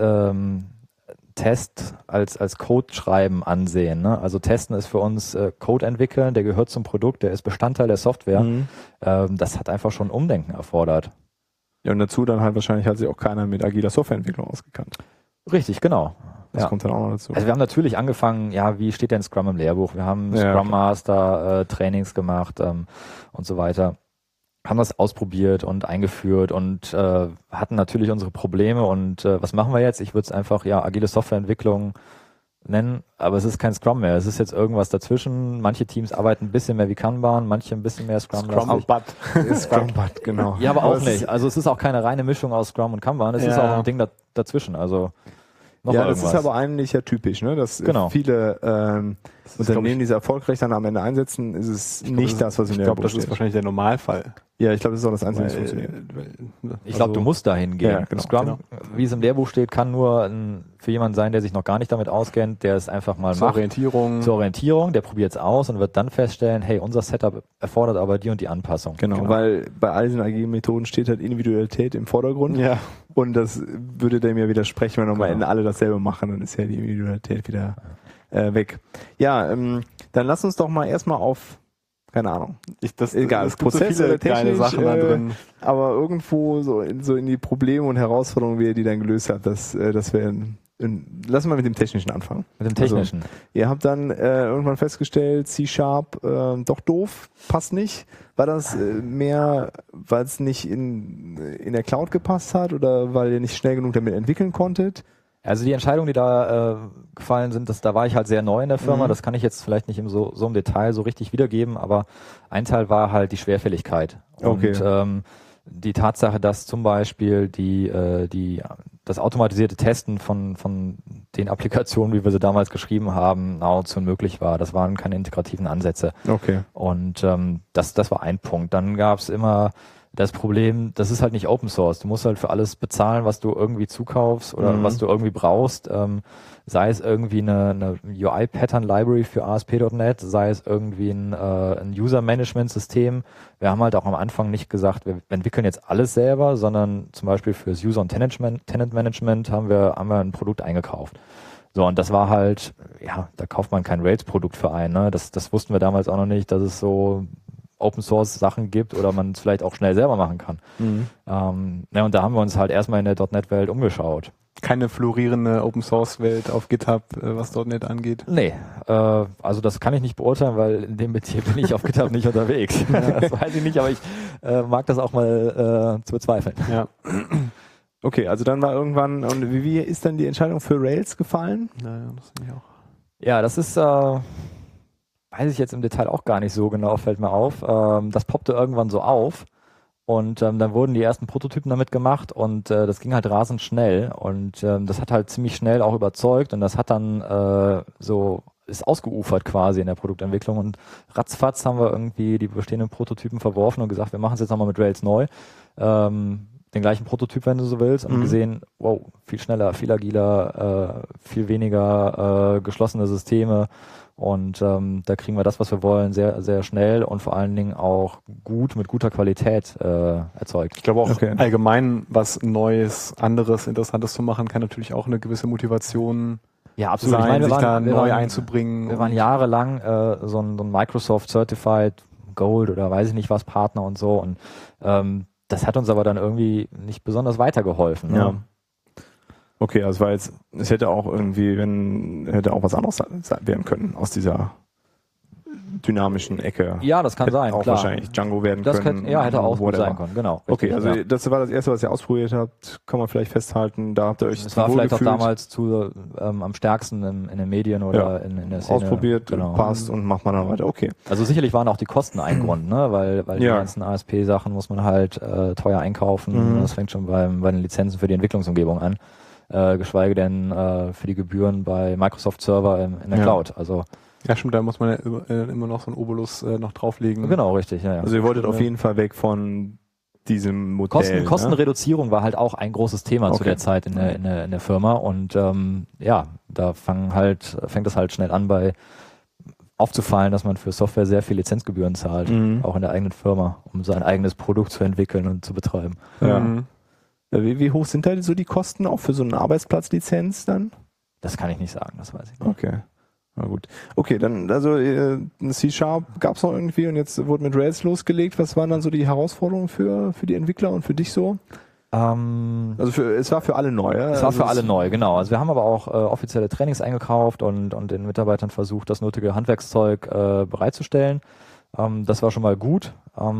Test als Code schreiben ansehen. Ne? Also Testen ist für uns Code entwickeln, der gehört zum Produkt, der ist Bestandteil der Software. Das hat einfach schon Umdenken erfordert. Ja, und dazu dann halt wahrscheinlich hat sich auch keiner mit agiler Softwareentwicklung ausgekannt. Richtig, genau. Das kommt dann auch noch dazu. Also wir haben natürlich angefangen, wie steht denn Scrum im Lehrbuch? Wir haben Scrum Master Trainings gemacht und so weiter. Haben das ausprobiert und eingeführt und hatten natürlich unsere Probleme und was machen wir jetzt? Ich würde es einfach agile Softwareentwicklung nennen, aber es ist kein Scrum mehr. Es ist jetzt irgendwas dazwischen. Manche Teams arbeiten ein bisschen mehr wie Kanban, manche ein bisschen mehr Scrum-But. Scrum-But, genau. Ja, aber auch nicht. Also es ist auch keine reine Mischung aus Scrum und Kanban. Es ist auch ein Ding dazwischen. Also noch das ist aber eigentlich ja typisch, ne? Dass viele Unternehmen, die es erfolgreich dann am Ende einsetzen, ist es nicht das, was in der Lehrbuch steht. Ich glaube, das ist wahrscheinlich der Normalfall. Ja, ich glaube, das ist auch das Einzige, was funktioniert. Ich glaube, du musst dahin gehen. Ja, genau, Scrum, wie es im Lehrbuch steht, kann nur für jemanden sein, der sich noch gar nicht damit auskennt, der es einfach mal macht. Zur Orientierung, der probiert es aus und wird dann feststellen, hey, unser Setup erfordert aber die und die Anpassung. Genau, weil bei all diesen agilen Methoden steht halt Individualität im Vordergrund. Ja. Und das würde dem ja widersprechen, wenn am Ende alle dasselbe machen, dann ist ja die Individualität wieder weg. Ja, dann lass uns doch mal erstmal auf, keine Ahnung, egal, Prozess so viele geile Sachen da drin. Aber irgendwo so in die Probleme und Herausforderungen, wie ihr die dann gelöst habt, das wäre lass mal mit dem Technischen anfangen. Mit dem Technischen. Also, ihr habt dann irgendwann festgestellt, C# doch doof, passt nicht. War das mehr, weil es nicht in der Cloud gepasst hat oder weil ihr nicht schnell genug damit entwickeln konntet? Also die Entscheidungen, die da gefallen sind, da war ich halt sehr neu in der Firma. Das kann ich jetzt vielleicht nicht so im Detail so richtig wiedergeben, aber ein Teil war halt die Schwerfälligkeit. Okay. Und die Tatsache, dass zum Beispiel das automatisierte Testen von den Applikationen, wie wir sie damals geschrieben haben, nahezu unmöglich war. Das waren keine integrativen Ansätze. Okay. Und das war ein Punkt. Dann gab es immer das Problem, das ist halt nicht Open Source. Du musst halt für alles bezahlen, was du irgendwie zukaufst oder was du irgendwie brauchst. Sei es irgendwie eine UI-Pattern-Library für ASP.NET, sei es irgendwie ein User-Management-System. Wir haben halt auch am Anfang nicht gesagt, wir entwickeln jetzt alles selber, sondern zum Beispiel fürs User- und Tenant-Management haben wir ein Produkt eingekauft. So, und das war halt, da kauft man kein Rails-Produkt für ein. Ne? Das wussten wir damals auch noch nicht, dass es so Open-Source-Sachen gibt oder man es vielleicht auch schnell selber machen kann. Und da haben wir uns halt erstmal in der .NET-Welt umgeschaut. Keine florierende Open-Source-Welt auf GitHub, was .NET angeht? Nee, also das kann ich nicht beurteilen, weil in dem Metier bin ich auf GitHub nicht unterwegs. Das weiß ich nicht, aber ich mag das auch mal zu bezweifeln. Ja. Okay, also dann war irgendwann, und wie ist dann die Entscheidung für Rails gefallen? Naja, das finde ich auch. Ja, das ist... weiß ich jetzt im Detail auch gar nicht so genau, fällt mir auf. Das poppte irgendwann so auf und dann wurden die ersten Prototypen damit gemacht und das ging halt rasend schnell und das hat halt ziemlich schnell auch überzeugt und das hat dann ist ausgeufert quasi in der Produktentwicklung und ratzfatz haben wir irgendwie die bestehenden Prototypen verworfen und gesagt, wir machen es jetzt nochmal mit Rails neu. Den gleichen Prototyp, wenn du so willst, und gesehen, wow, viel schneller, viel agiler, viel weniger geschlossene Systeme. Und da kriegen wir das, was wir wollen, sehr, sehr schnell und vor allen Dingen auch mit guter Qualität erzeugt. Ich glaube auch allgemein was Neues, anderes, Interessantes zu machen, kann natürlich auch eine gewisse Motivation absolut sein, ich meine, sich da neu einzubringen. Wir waren jahrelang so ein Microsoft Certified Gold oder weiß ich nicht was Partner und so und das hat uns aber dann irgendwie nicht besonders weitergeholfen. Ne? Ja. Okay, also es hätte auch irgendwie, hätte auch was anderes werden können aus dieser dynamischen Ecke. Ja, das kann sein, auch klar. wahrscheinlich Django werden das können. Hätte auch gut sein können, genau. Richtig, okay, also das war das Erste, was ihr ausprobiert habt, kann man vielleicht festhalten, da habt ihr euch das war vielleicht auch damals am stärksten in den Medien oder in der Szene. Ausprobiert, passt und macht man dann weiter, okay. Also sicherlich waren auch die Kosten ein Grund, ne? weil die ganzen ASP-Sachen muss man halt teuer einkaufen. Das fängt schon bei den Lizenzen für die Entwicklungsumgebung an. Geschweige denn für die Gebühren bei Microsoft Server in der Cloud. Also ja, stimmt, da muss man ja immer noch so einen Obolus noch drauflegen. Genau, richtig. Ja. Also ihr wolltet auf jeden Fall weg von diesem Modell. Kostenreduzierung war halt auch ein großes Thema zu der Zeit in der Firma und da fängt es halt schnell an aufzufallen, dass man für Software sehr viel Lizenzgebühren zahlt, auch in der eigenen Firma, um sein eigenes Produkt zu entwickeln und zu betreiben. Ja. Wie hoch sind da so die Kosten auch für so eine Arbeitsplatzlizenz dann? Das kann ich nicht sagen, das weiß ich nicht. Okay. Na gut. Okay, dann, also C# gab es noch irgendwie und jetzt wurde mit Rails losgelegt. Was waren dann so die Herausforderungen für die Entwickler und für dich so? Also es war für alle neu, ja? Es war für alle neu, genau. Also wir haben aber auch offizielle Trainings eingekauft und den Mitarbeitern versucht, das nötige Handwerkszeug bereitzustellen. Das war schon mal gut.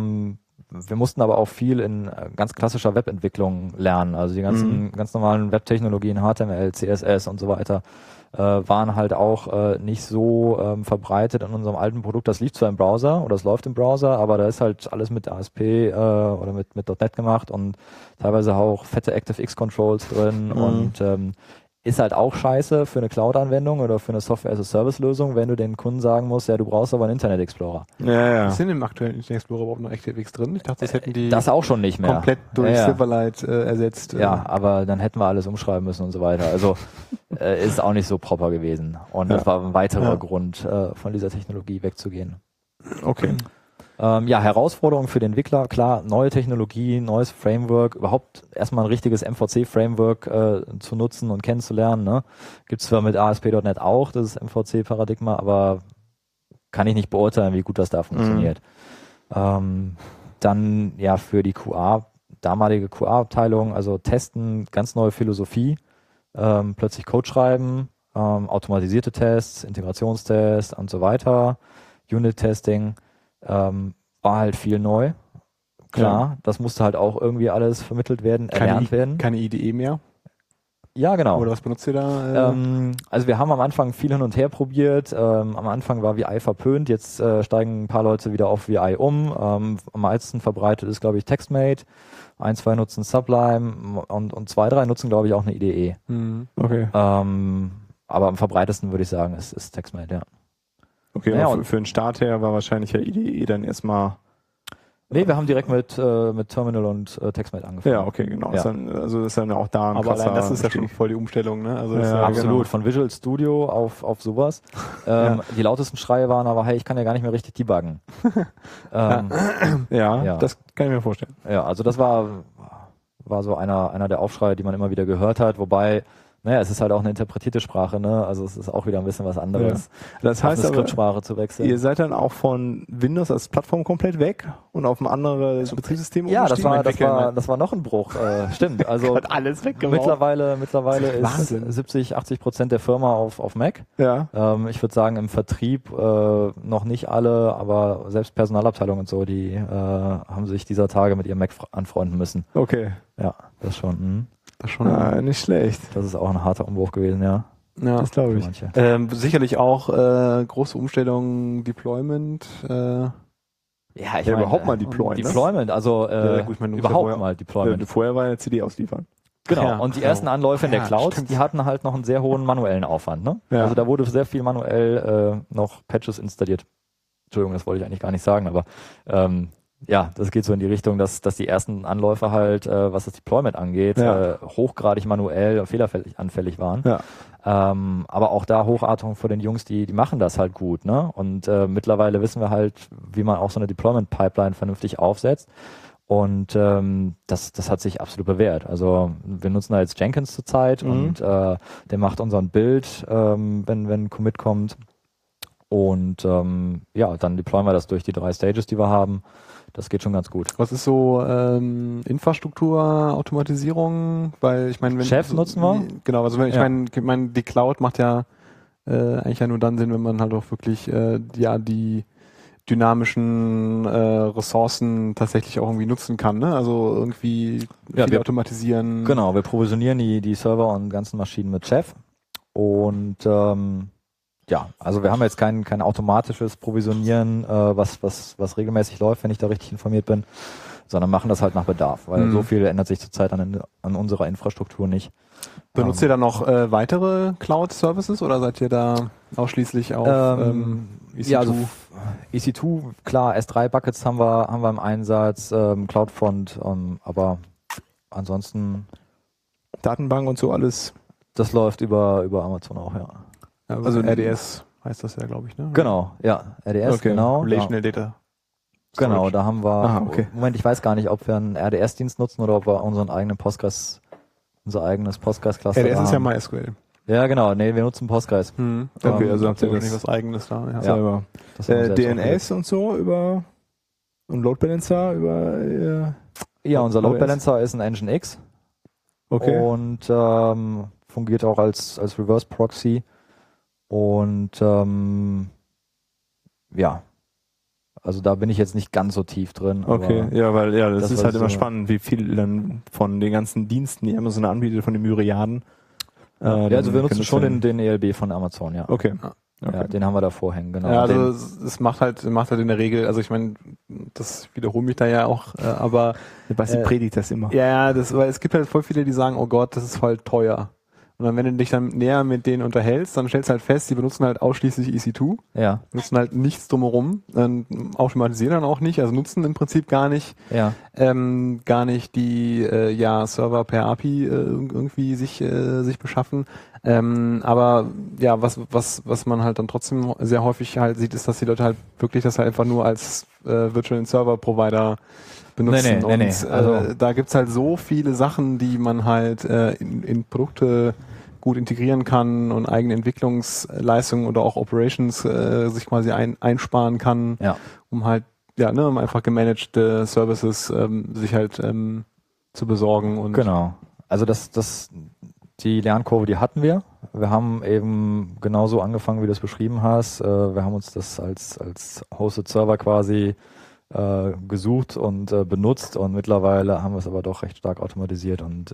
Wir mussten aber auch viel in ganz klassischer Webentwicklung lernen. Also die ganzen ganz normalen Webtechnologien, HTML, CSS und so weiter, waren halt auch nicht so verbreitet in unserem alten Produkt. Das lief zwar im Browser oder es läuft im Browser, aber da ist halt alles mit ASP oder mit .NET gemacht und teilweise auch fette ActiveX-Controls drin und ist halt auch scheiße für eine Cloud-Anwendung oder für eine Software-as-a-Service-Lösung, wenn du den Kunden sagen musst, ja, du brauchst aber einen Internet Explorer. Ja. Sind im aktuellen Internet Explorer überhaupt noch ActiveX drin? Ich dachte, das hätten die das auch schon nicht mehr komplett durch Silverlight ersetzt. Ja, aber dann hätten wir alles umschreiben müssen und so weiter. Also ist auch nicht so proper gewesen. Und das war ein weiterer Grund, von dieser Technologie wegzugehen. Okay. Herausforderungen für den Entwickler, klar, neue Technologie, neues Framework, überhaupt erstmal ein richtiges MVC-Framework zu nutzen und kennenzulernen. Ne? Gibt es zwar mit ASP.NET auch, das MVC-Paradigma, aber kann ich nicht beurteilen, wie gut das da funktioniert. Dann für die damalige QA-Abteilung, also testen, ganz neue Philosophie, plötzlich Code schreiben, automatisierte Tests, Integrationstests und so weiter, Unit-Testing, war halt viel neu. Klar, das musste halt auch irgendwie alles vermittelt werden, erlernt werden. Keine IDE mehr? Ja, genau. Oder was benutzt ihr da? Also wir haben am Anfang viel hin und her probiert. Am Anfang war VI verpönt, jetzt steigen ein paar Leute wieder auf VI um. Am meisten verbreitet ist, glaube ich, TextMate. 1, 2 nutzen Sublime und 2, 3 nutzen, glaube ich, auch eine IDE. Okay. Aber am verbreitesten würde ich sagen, ist TextMate, ja. Okay, für den Start her war wahrscheinlich ja IDE dann erstmal... Nee, wir haben direkt mit Terminal und TextMate angefangen. Ja, okay, genau. Ja. Das ist dann auch da ein aber allein das ist ja schon voll die Umstellung, ne? Also ja, absolut, genau. Von Visual Studio auf sowas. Die lautesten Schreie waren aber, hey, ich kann ja gar nicht mehr richtig debuggen. Das kann ich mir vorstellen. Ja, also das war so einer der Aufschreie, die man immer wieder gehört hat, wobei... Naja, es ist halt auch eine interpretierte Sprache, ne? Also es ist auch wieder ein bisschen was anderes. Ja. Das heißt auf eine Skriptsprache zu wechseln. Ihr seid dann auch von Windows als Plattform komplett weg und auf ein anderes Betriebssystem umgestiegen? Ja, das war noch ein Bruch. Stimmt. Also hat alles weggeworfen. Mittlerweile ist 70-80% der Firma auf Mac. Ja. Ich würde sagen, im Vertrieb noch nicht alle, aber selbst Personalabteilungen und so, die haben sich dieser Tage mit ihrem Mac anfreunden müssen. Okay. Ja, das schon. Das schon nicht schlecht. Das ist auch ein harter Umbruch gewesen, ja. Ja, das glaube ich. Sicherlich auch große Umstellungen, Deployment. Ich meine, überhaupt mal Deployment. Deployment, also überhaupt mal Deployment. Vorher war ja CD ausliefern. Genau, und die ersten Anläufe in der Cloud, die hatten halt noch einen sehr hohen manuellen Aufwand. Ne? Ja. Also da wurde sehr viel manuell noch Patches installiert. Entschuldigung, das wollte ich eigentlich gar nicht sagen, aber das geht so in die Richtung, dass die ersten Anläufe halt, was das Deployment angeht, hochgradig manuell, fehleranfällig waren. Ja. Aber auch da Hochachtung vor den Jungs, die machen das halt gut. Ne? Und mittlerweile wissen wir halt, wie man auch so eine Deployment-Pipeline vernünftig aufsetzt. Und das hat sich absolut bewährt. Also wir nutzen da jetzt Jenkins zurzeit und der macht unseren Build, wenn ein Commit kommt. Und dann deployen wir das durch die 3 Stages, die wir haben. Das geht schon ganz gut. Was ist so Infrastruktur, Automatisierung? Weil ich meine, Chef nutzen wir? Genau, also ich meine, die Cloud macht ja eigentlich ja nur dann Sinn, wenn man halt auch wirklich die dynamischen Ressourcen tatsächlich auch irgendwie nutzen kann, ne? Also irgendwie viel automatisieren. Genau, wir provisionieren die Server und ganzen Maschinen mit Chef und also wir haben jetzt kein automatisches Provisionieren, was regelmäßig läuft, wenn ich da richtig informiert bin, sondern machen das halt nach Bedarf, weil so viel ändert sich zurzeit an unserer Infrastruktur nicht. Benutzt ihr dann noch weitere Cloud-Services oder seid ihr da ausschließlich auf EC2? Ja, also EC2, klar, S3-Buckets haben wir im Einsatz, CloudFront, aber ansonsten Datenbank und so alles. Das läuft über Amazon auch, ja. Also RDS heißt das ja, glaube ich, ne? Genau, ja, RDS, genau. Relational Data. Genau, Storage. da haben wir, Moment, ich weiß gar nicht, ob wir einen RDS-Dienst nutzen oder ob wir unseren eigenen unser eigenes Postgres-Cluster RDS ist ja MySQL. Ja, genau, nee, wir nutzen Postgres. Okay, also habt ihr nicht was Eigenes da. Ja. Selber. DNS und so und Load Balancer über... ja, unser Load Balancer ist ein Nginx. Okay. Und fungiert auch als Reverse Proxy. Und also da bin ich jetzt nicht ganz so tief drin. Okay, ja, weil das ist halt immer spannend, wie viel dann von den ganzen Diensten, die Amazon anbietet, von den Myriaden. Also wir nutzen schon den ELB von Amazon, ja. Okay. Ja, den haben wir da vorhängen, genau. Ja, also es macht halt in der Regel, also ich meine, das wiederhole mich da ja auch, aber Basti predigt das immer. Ja, weil es gibt halt voll viele, die sagen, oh Gott, das ist voll teuer. Und dann, wenn du dich dann näher mit denen unterhältst, dann stellst du halt fest, die benutzen halt ausschließlich EC2. Ja. Nutzen halt nichts drumherum, automatisieren dann auch nicht, also nutzen im Prinzip gar nicht die Server per API irgendwie sich beschaffen. Aber ja, was man halt dann trotzdem sehr häufig halt sieht, ist, dass die Leute halt wirklich das halt einfach nur als Virtual Server Provider benutzen. Nee. Also da gibt's halt so viele Sachen, die man halt in Produkte gut integrieren kann und eigene Entwicklungsleistungen oder auch Operations sich quasi einsparen kann, um halt um einfach gemanagte Services sich halt zu besorgen. Und genau. Also die Lernkurve, die hatten wir. Wir haben eben genauso angefangen, wie du es beschrieben hast. Wir haben uns das als Hosted Server quasi gesucht und benutzt und mittlerweile haben wir es aber doch recht stark automatisiert und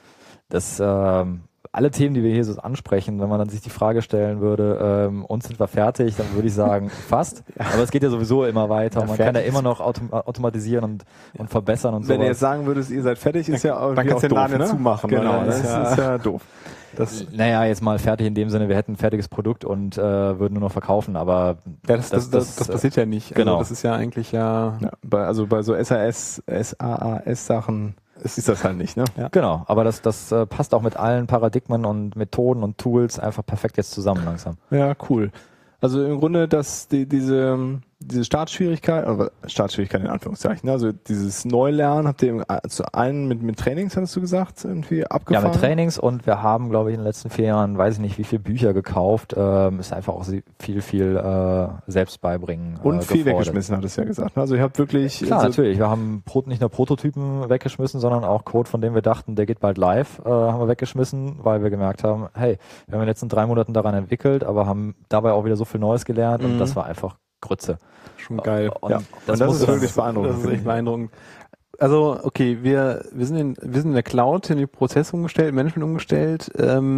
alle Themen, die wir hier so ansprechen, wenn man dann sich die Frage stellen würde, uns sind wir fertig, dann würde ich sagen, fast. Aber es geht ja sowieso immer weiter. Man kann ja immer noch automatisieren und verbessern und so. Wenn ihr jetzt sagen würdest, ihr seid fertig, ist ja auch dann kannst du den Laden doof, ne? zumachen. Genau, das ist ja doof. Naja, jetzt mal fertig in dem Sinne, wir hätten ein fertiges Produkt und würden nur noch verkaufen, aber das passiert ja nicht. Genau. Also das ist ja eigentlich bei so SaaS-Sachen ist das halt nicht, ne? Ja. Genau, aber das passt auch mit allen Paradigmen und Methoden und Tools einfach perfekt jetzt zusammen langsam. Ja, cool. Also im Grunde, dass diese Startschwierigkeit in Anführungszeichen, also dieses Neulernen, habt ihr zu einen mit Trainings, hattest du gesagt, irgendwie abgefahren? Ja, mit Trainings und wir haben, glaube ich, in den letzten 4 Jahren, weiß ich nicht, wie viele Bücher gekauft, ist einfach auch viel selbst beibringen. Und viel weggeschmissen, hat es ja gesagt. Also ihr habt wirklich... Klar, natürlich. Wir haben nicht nur Prototypen weggeschmissen, sondern auch Code, von dem wir dachten, der geht bald live, haben wir weggeschmissen, weil wir gemerkt haben, hey, wir haben in den letzten 3 Monaten daran entwickelt, aber haben dabei auch wieder so viel Neues gelernt und das war einfach Grütze. Schon geil. Und das ist wirklich beeindruckend. Das ist echt beeindruckend. Also, okay, wir sind in der Cloud, in die Prozesse umgestellt, Management umgestellt.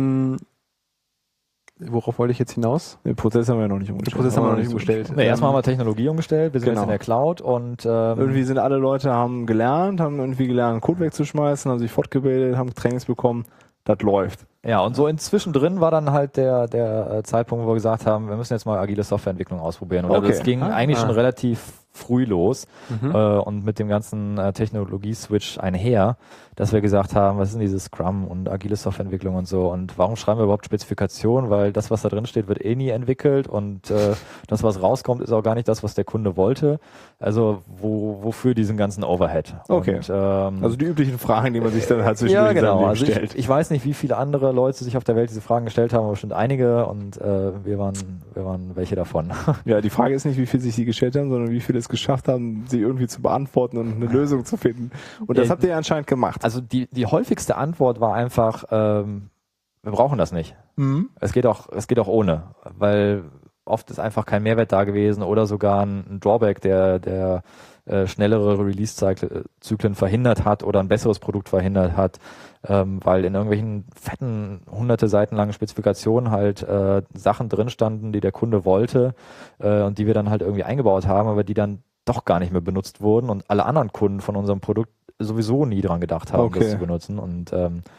Worauf wollte ich jetzt hinaus? Den Prozess haben wir noch nicht umgestellt. Nee, erstmal haben wir Technologie umgestellt, wir sind jetzt in der Cloud und irgendwie sind alle Leute, haben irgendwie gelernt, Code wegzuschmeißen, haben sich fortgebildet, haben Trainings bekommen. Das läuft. Ja, und so inzwischen war dann halt der Zeitpunkt, wo wir gesagt haben, wir müssen jetzt mal agile Softwareentwicklung ausprobieren. Und das ging eigentlich schon relativ früh los und mit dem ganzen Technologie-Switch einher, dass wir gesagt haben, was ist denn dieses Scrum und agile Softwareentwicklung und so und warum schreiben wir überhaupt Spezifikationen, weil das, was da drin steht, wird nie entwickelt und das, was rauskommt, ist auch gar nicht das, was der Kunde wollte. Also wofür diesen ganzen Overhead? Okay. Und, also die üblichen Fragen, die man sich dann halt zwischendurch stellt. Ich weiß nicht, wie viele andere Leute sich auf der Welt diese Fragen gestellt haben, aber bestimmt einige und wir waren welche davon. Ja, die Frage ist nicht, wie viel sich die gestellt haben, sondern wie viele es geschafft haben, sie irgendwie zu beantworten und eine Lösung zu finden. Und das habt ihr anscheinend gemacht. Also die häufigste Antwort war einfach, wir brauchen das nicht. Es geht auch ohne, weil oft ist einfach kein Mehrwert da gewesen oder sogar ein Drawback, der schnellere Release-Zyklen verhindert hat oder ein besseres Produkt verhindert hat, weil in irgendwelchen fetten, hunderte Seiten langen Spezifikationen halt Sachen drin standen, die der Kunde wollte und die wir dann halt irgendwie eingebaut haben, aber die dann doch gar nicht mehr benutzt wurden und alle anderen Kunden von unserem Produkt sowieso nie dran gedacht haben, das zu benutzen. Und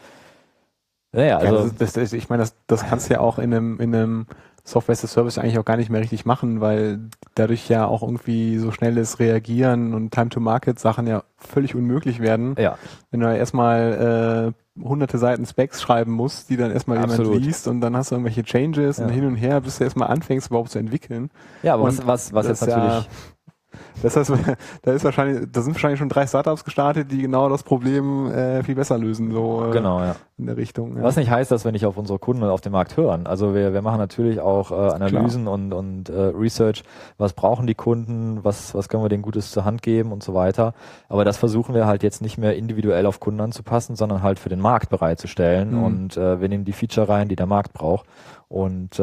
also ich meine, das kannst du ja auch in einem Software as a Service eigentlich auch gar nicht mehr richtig machen, weil dadurch ja auch irgendwie so schnelles Reagieren und Time-to-Market-Sachen ja völlig unmöglich werden. Ja. Wenn du ja erstmal hunderte Seiten Specs schreiben musst, die dann erstmal jemand liest und dann hast du irgendwelche Changes und hin und her, bis du erstmal anfängst überhaupt zu entwickeln. Ja, aber was jetzt natürlich... Das heißt, da sind wahrscheinlich schon 3 Startups gestartet, die genau das Problem viel besser lösen, so in der Richtung. Ja. Was nicht heißt, dass wir nicht auf unsere Kunden auf dem Markt hören. Also wir machen natürlich auch Analysen und Research, was brauchen die Kunden, was können wir denen Gutes zur Hand geben und so weiter. Aber das versuchen wir halt jetzt nicht mehr individuell auf Kunden anzupassen, sondern halt für den Markt bereitzustellen. Und wir nehmen die Feature rein, die der Markt braucht und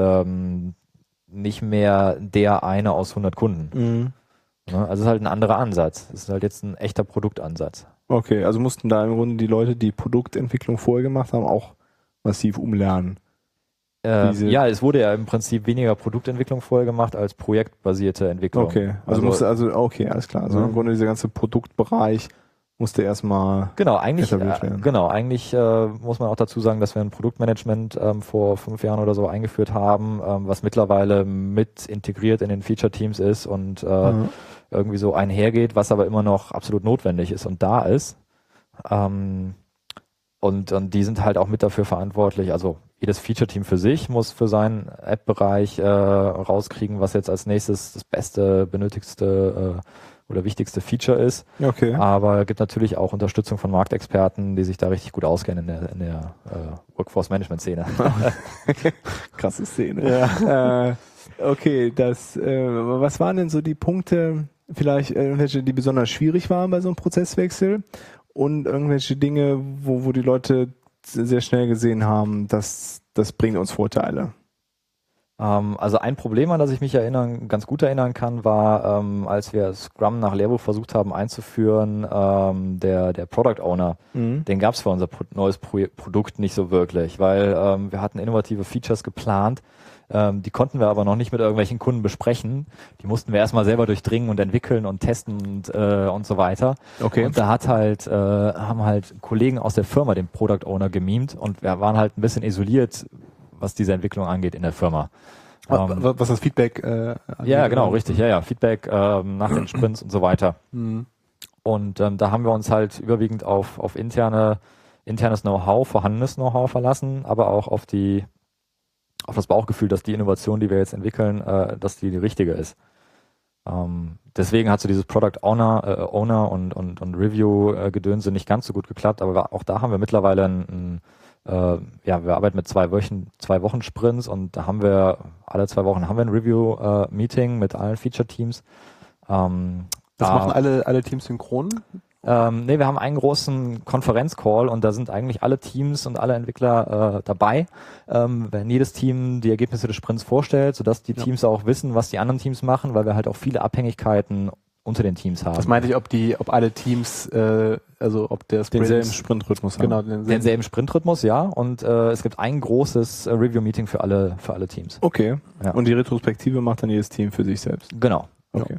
nicht mehr der eine aus 100 Kunden. Also es ist halt ein anderer Ansatz. Es ist halt jetzt ein echter Produktansatz. Okay, also mussten da im Grunde die Leute, die Produktentwicklung vorher gemacht haben, auch massiv umlernen. Ja, es wurde ja im Prinzip weniger Produktentwicklung vorher gemacht als projektbasierte Entwicklung. Okay, alles klar. Also im Grunde dieser ganze Produktbereich musste erstmal etabliert werden. Genau, eigentlich muss man auch dazu sagen, dass wir ein Produktmanagement vor 5 Jahren oder so eingeführt haben, was mittlerweile mit integriert in den Feature-Teams ist und irgendwie so einhergeht, was aber immer noch absolut notwendig ist und da ist. Und die sind halt auch mit dafür verantwortlich. Also jedes Feature-Team für sich muss für seinen App-Bereich rauskriegen, was jetzt als nächstes das beste, benötigste oder wichtigste Feature ist. Okay. Aber es gibt natürlich auch Unterstützung von Marktexperten, die sich da richtig gut auskennen in der Workforce-Management-Szene. Krasse Szene. Ja. Okay, was waren denn so die Punkte, vielleicht irgendwelche, die besonders schwierig waren bei so einem Prozesswechsel und irgendwelche Dinge, wo die Leute sehr schnell gesehen haben, das bringt uns Vorteile? Also ein Problem, an das ich mich ganz gut erinnern kann, war, als wir Scrum nach Lehrbuch versucht haben einzuführen, der Product Owner, den gab es für unser neues Produkt nicht so wirklich, weil wir hatten innovative Features geplant, die konnten wir aber noch nicht mit irgendwelchen Kunden besprechen. Die mussten wir erstmal selber durchdringen und entwickeln und testen und so weiter. Okay. Und da haben halt Kollegen aus der Firma den Product Owner gemimt und wir waren halt ein bisschen isoliert, was diese Entwicklung angeht in der Firma. Was das Feedback angeht. Ja, genau, richtig. Ja. Feedback nach den Sprints und so weiter. Und da haben wir uns halt überwiegend auf internes Know-how, vorhandenes Know-how verlassen, aber auch auf das Bauchgefühl, dass die Innovation, die wir jetzt entwickeln, dass die richtige ist. Deswegen hat so dieses Product Owner und Review-Gedönse nicht ganz so gut geklappt, aber auch da haben wir mittlerweile wir arbeiten mit 2 Wochen Sprints und da haben wir alle 2 Wochen ein Review-Meeting mit allen Feature-Teams. Das machen alle Teams synchron? Nee, wir haben einen großen Konferenzcall und da sind eigentlich alle Teams und alle Entwickler dabei, wenn jedes Team die Ergebnisse des Sprints vorstellt, sodass die Teams auch wissen, was die anderen Teams machen, weil wir halt auch viele Abhängigkeiten unter den Teams haben. Das meinte ich, ob alle Teams, ob der Sprint denselben Sprintrhythmus haben. Genau, denselben Sprintrhythmus, ja. Und es gibt ein großes Review-Meeting für alle Teams. Okay. Ja. Und die Retrospektive macht dann jedes Team für sich selbst. Genau. Okay.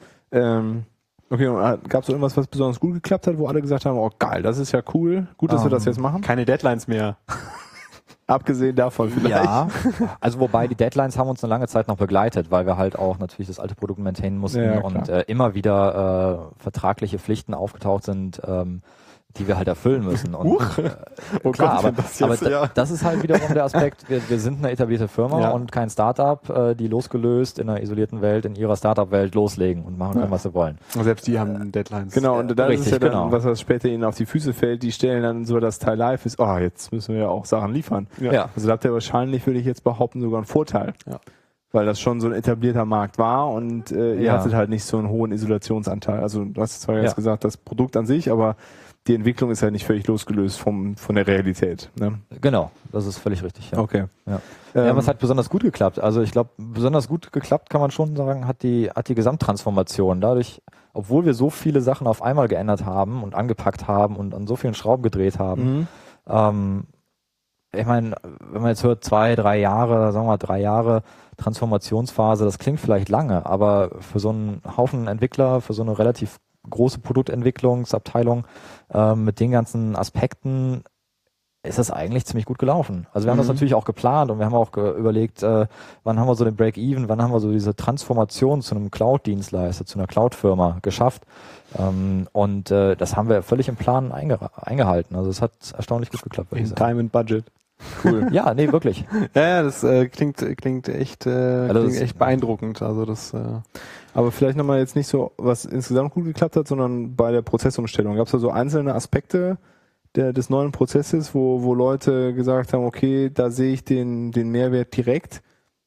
Okay, und gab es irgendwas, was besonders gut geklappt hat, wo alle gesagt haben, oh geil, das ist ja cool, gut, dass wir das jetzt machen? Keine Deadlines mehr. Abgesehen davon vielleicht. Ja, also wobei die Deadlines haben uns eine lange Zeit noch begleitet, weil wir halt auch natürlich das alte Produkt maintainen mussten und immer wieder vertragliche Pflichten aufgetaucht sind, die wir halt erfüllen müssen. Und, klar, das ist halt wiederum der Aspekt, wir sind eine etablierte Firma und kein Startup, die losgelöst in einer isolierten Welt, in ihrer Startup-Welt loslegen und machen können, was sie wollen. Und selbst die haben Deadlines. Genau, und da ist es ja dann, was später ihnen auf die Füße fällt, die stellen dann so das Teil live ist, jetzt müssen wir ja auch Sachen liefern. Ja. Also da habt ihr wahrscheinlich, würde ich jetzt behaupten, sogar einen Vorteil. Ja. Weil das schon so ein etablierter Markt war und ihr hattet halt nicht so einen hohen Isolationsanteil. Also du hast zwar jetzt gesagt, das Produkt an sich, aber die Entwicklung ist halt nicht völlig losgelöst von der Realität. Ne? Genau, das ist völlig richtig. Ja. Okay. Ja, aber es hat besonders gut geklappt. Also ich glaube, besonders gut geklappt kann man schon sagen, hat die Gesamttransformation. Dadurch, obwohl wir so viele Sachen auf einmal geändert haben und angepackt haben und an so vielen Schrauben gedreht haben, ich meine, wenn man jetzt hört 2, 3 Jahre, sagen wir mal 3 Jahre Transformationsphase, das klingt vielleicht lange, aber für so einen Haufen Entwickler, für so eine relativ große Produktentwicklungsabteilung mit den ganzen Aspekten ist das eigentlich ziemlich gut gelaufen. Also wir haben das natürlich auch geplant und wir haben auch überlegt, wann haben wir so den Break-Even, wann haben wir so diese Transformation zu einem Cloud-Dienstleister, zu einer Cloud-Firma geschafft. Und das haben wir völlig im Plan eingehalten. Also es hat erstaunlich gut geklappt. In Time and Budget. Cool. Ja, nee, wirklich. Ja, das klingt echt beeindruckend. Also das. Aber vielleicht nochmal jetzt nicht so, was insgesamt gut geklappt hat, sondern bei der Prozessumstellung. Gab es da so einzelne Aspekte des neuen Prozesses, wo Leute gesagt haben, okay, da sehe ich den Mehrwert direkt?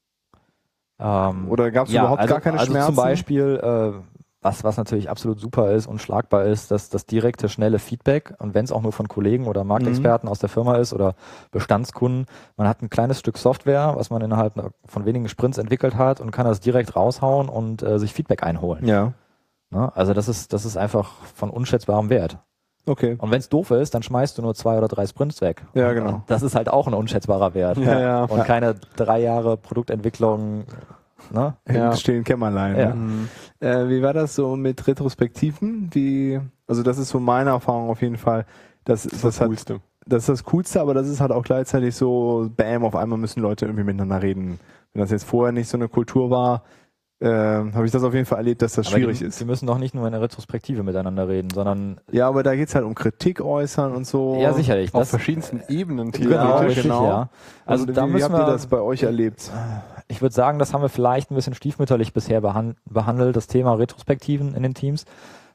Oder gab es überhaupt gar keine Schmerzen? Also zum Beispiel, was natürlich absolut super ist und schlagbar ist, dass das direkte, schnelle Feedback, und wenn es auch nur von Kollegen oder Marktexperten aus der Firma ist oder Bestandskunden, man hat ein kleines Stück Software, was man innerhalb von wenigen Sprints entwickelt hat und kann das direkt raushauen und sich Feedback einholen. Ja. Also das ist einfach von unschätzbarem Wert. Okay. Und wenn es doof ist, dann schmeißt du nur 2 oder 3 Sprints weg. Ja, genau. Und das ist halt auch ein unschätzbarer Wert. Ja. Und keine 3 Jahre Produktentwicklung. Ne? Ja. Stehen Kämmerlein. Ja. Ne? Wie war das so mit Retrospektiven? Also das ist so meine Erfahrung auf jeden Fall. Das ist das Coolste, aber das ist halt auch gleichzeitig so, bam, auf einmal müssen Leute irgendwie miteinander reden. Wenn das jetzt vorher nicht so eine Kultur war, habe ich das auf jeden Fall erlebt, dass das schwierig ist. Sie müssen doch nicht nur in der Retrospektive miteinander reden, sondern... Ja, aber da geht's halt um Kritik äußern und so. Ja, sicherlich. Auf verschiedensten Ebenen. Genau. Ja. Also da wie habt ihr das bei euch erlebt? Ich würde sagen, das haben wir vielleicht ein bisschen stiefmütterlich bisher behandelt, das Thema Retrospektiven in den Teams.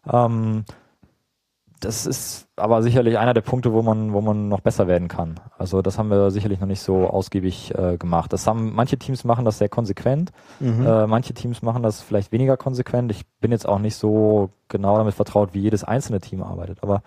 Das ist aber sicherlich einer der Punkte, wo man noch besser werden kann. Also das haben wir sicherlich noch nicht so ausgiebig gemacht. Manche Teams machen das sehr konsequent, manche Teams machen das vielleicht weniger konsequent. Ich bin jetzt auch nicht so genau damit vertraut, wie jedes einzelne Team arbeitet. Aber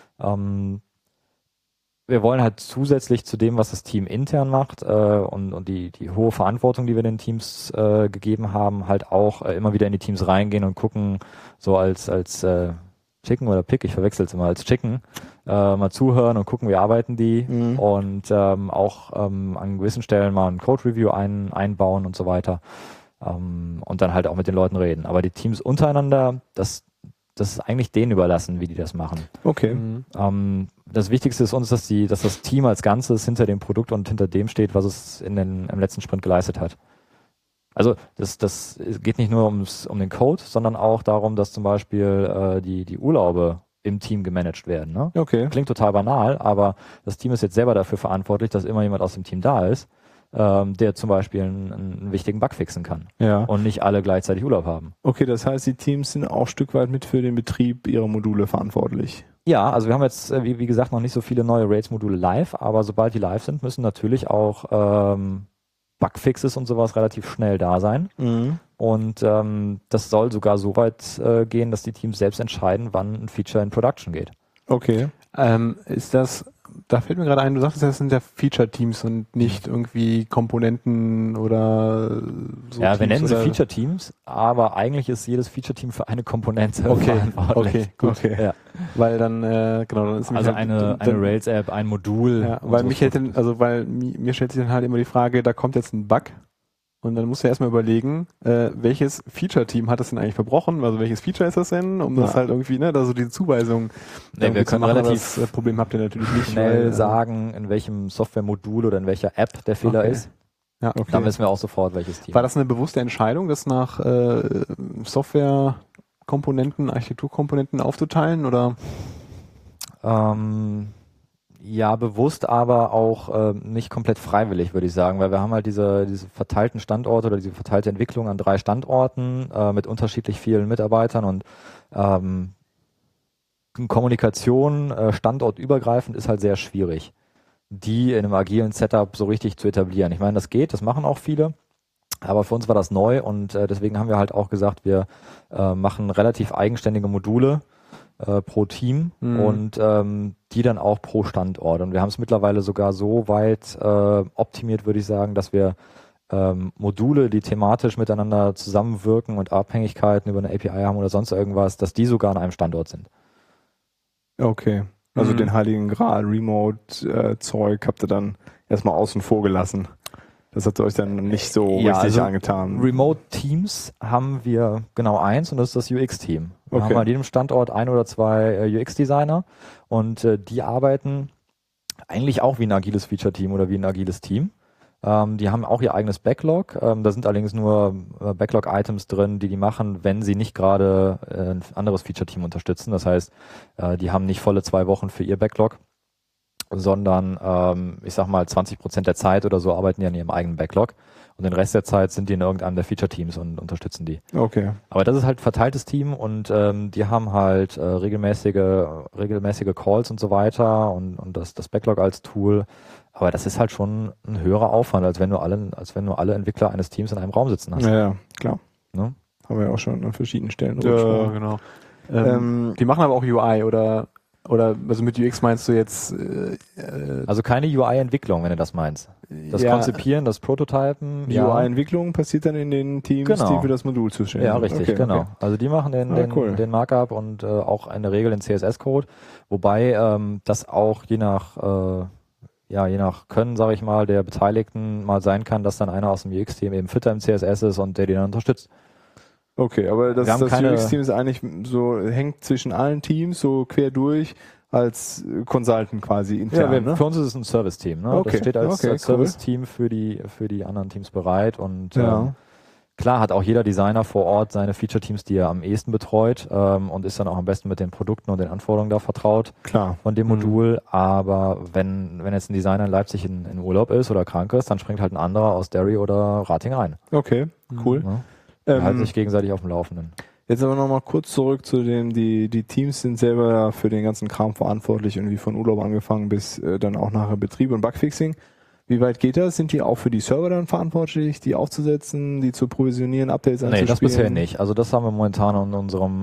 wir wollen halt zusätzlich zu dem, was das Team intern macht und die hohe Verantwortung, die wir den Teams gegeben haben, halt auch immer wieder in die Teams reingehen und gucken, so als Chicken oder Pick, ich verwechsel es immer als Chicken, mal zuhören und gucken, wie arbeiten die und auch an gewissen Stellen mal ein Code-Review einbauen und so weiter und dann halt auch mit den Leuten reden. Aber die Teams untereinander, das ist eigentlich denen überlassen, wie die das machen. Okay. Das Wichtigste ist uns, dass das Team als Ganzes hinter dem Produkt und hinter dem steht, was es im letzten Sprint geleistet hat. Also das geht nicht nur um den Code, sondern auch darum, dass zum Beispiel die Urlaube im Team gemanagt werden. Ne? Okay. Klingt total banal, aber das Team ist jetzt selber dafür verantwortlich, dass immer jemand aus dem Team da ist, der zum Beispiel einen wichtigen Bug fixen kann. Ja. Und nicht alle gleichzeitig Urlaub haben. Okay, das heißt, die Teams sind auch ein Stück weit mit für den Betrieb ihrer Module verantwortlich. Ja, also wir haben jetzt, wie gesagt, noch nicht so viele neue Rails-Module live, aber sobald die live sind, müssen natürlich auch Bugfixes und sowas relativ schnell da sein. Und das soll sogar so weit gehen, dass die Teams selbst entscheiden, wann ein Feature in Production geht. Okay. Da fällt mir gerade ein, du sagtest, das sind ja Feature-Teams und nicht irgendwie Komponenten oder so. Ja, wir nennen sie Feature-Teams, aber eigentlich ist jedes Feature-Team für eine Komponente verantwortlich. Okay, gut. Okay. Ja. Weil dann, dann ist also eine Rails-App, ein Modul. Ja, weil mir stellt sich dann halt immer die Frage, da kommt jetzt ein Bug. Und dann musst du erstmal überlegen, welches Feature-Team hat das denn eigentlich verbrochen? Also welches Feature ist das denn? Um das halt irgendwie, da so diese Zuweisung. Nee, wir können relativ das Problem habt ihr natürlich nicht schnell sagen, in welchem Software-Modul oder in welcher App der Fehler ist. Ja, okay. Dann wissen wir auch sofort, welches Team. War das eine bewusste Entscheidung, das nach Software-Komponenten, Architekturkomponenten aufzuteilen oder? Ja, bewusst, aber auch nicht komplett freiwillig, würde ich sagen, weil wir haben halt diese verteilten Standorte oder diese verteilte Entwicklung an 3 Standorten mit unterschiedlich vielen Mitarbeitern und Kommunikation standortübergreifend ist halt sehr schwierig, die in einem agilen Setup so richtig zu etablieren. Ich meine, das geht, das machen auch viele, Aber für uns war das neu und deswegen haben wir halt auch gesagt, wir machen relativ eigenständige Module pro Team und die dann auch pro Standort. Und wir haben es mittlerweile sogar so weit optimiert, würde ich sagen, dass wir Module, die thematisch miteinander zusammenwirken und Abhängigkeiten über eine API haben oder sonst irgendwas, dass die sogar an einem Standort sind. Okay. Also den Heiligen Gral Remote-Zeug habt ihr dann erstmal außen vor gelassen. Das hat euch dann nicht so richtig angetan. Remote Teams haben wir genau eins und das ist das UX-Team. Wir haben an jedem Standort 1 oder 2 UX-Designer und die arbeiten eigentlich auch wie ein agiles Feature-Team oder wie ein agiles Team. Die haben auch ihr eigenes Backlog. Da sind allerdings nur Backlog-Items drin, die machen, wenn sie nicht gerade ein anderes Feature-Team unterstützen. Das heißt, die haben nicht volle 2 Wochen für ihr Backlog, sondern ich sag mal 20% der Zeit oder so arbeiten die an ihrem eigenen Backlog und den Rest der Zeit sind die in irgendeinem der Feature-Teams und unterstützen die. Okay. Aber das ist halt ein verteiltes Team und die haben halt regelmäßige Calls und so weiter und das Backlog als Tool. Aber das ist halt schon ein höherer Aufwand, als wenn du alle Entwickler eines Teams in einem Raum sitzen hast. Ja, klar. Ne? Haben wir ja auch schon an verschiedenen Stellen. Ja, genau. Die machen aber auch UI oder also mit UX meinst du jetzt? Also keine UI-Entwicklung, wenn du das meinst. Das Konzipieren, das Prototypen. Die UI-Entwicklung passiert dann in den Teams, die für das Modul zuständig sind. Ja, richtig, genau. Okay. Also die machen den Markup und auch in der Regel den CSS-Code, wobei das auch je nach Können, sage ich mal, der Beteiligten mal sein kann, dass dann einer aus dem UX-Team eben fitter im CSS ist und der den dann unterstützt. Okay, aber das UX-Team ist eigentlich so, hängt zwischen allen Teams so quer durch als Consultant quasi intern. Ja, für uns ist es ein Service-Team. Ne? Das steht als Service-Team für die anderen Teams bereit und klar hat auch jeder Designer vor Ort seine Feature-Teams, die er am ehesten betreut und ist dann auch am besten mit den Produkten und den Anforderungen da vertraut von dem Modul. Aber wenn jetzt ein Designer in Leipzig in Urlaub ist oder krank ist, dann springt halt ein anderer aus Derry oder Rating rein. Okay, cool. Halten sich gegenseitig auf dem Laufenden. Jetzt aber nochmal kurz zurück zu dem, die Teams sind selber für den ganzen Kram verantwortlich, irgendwie von Urlaub angefangen bis dann auch nachher Betrieb und Bugfixing. Wie weit geht das? Sind die auch für die Server dann verantwortlich, die aufzusetzen, die zu provisionieren, Updates einzuspielen? Nee, das bisher nicht. Also das haben wir momentan in unserem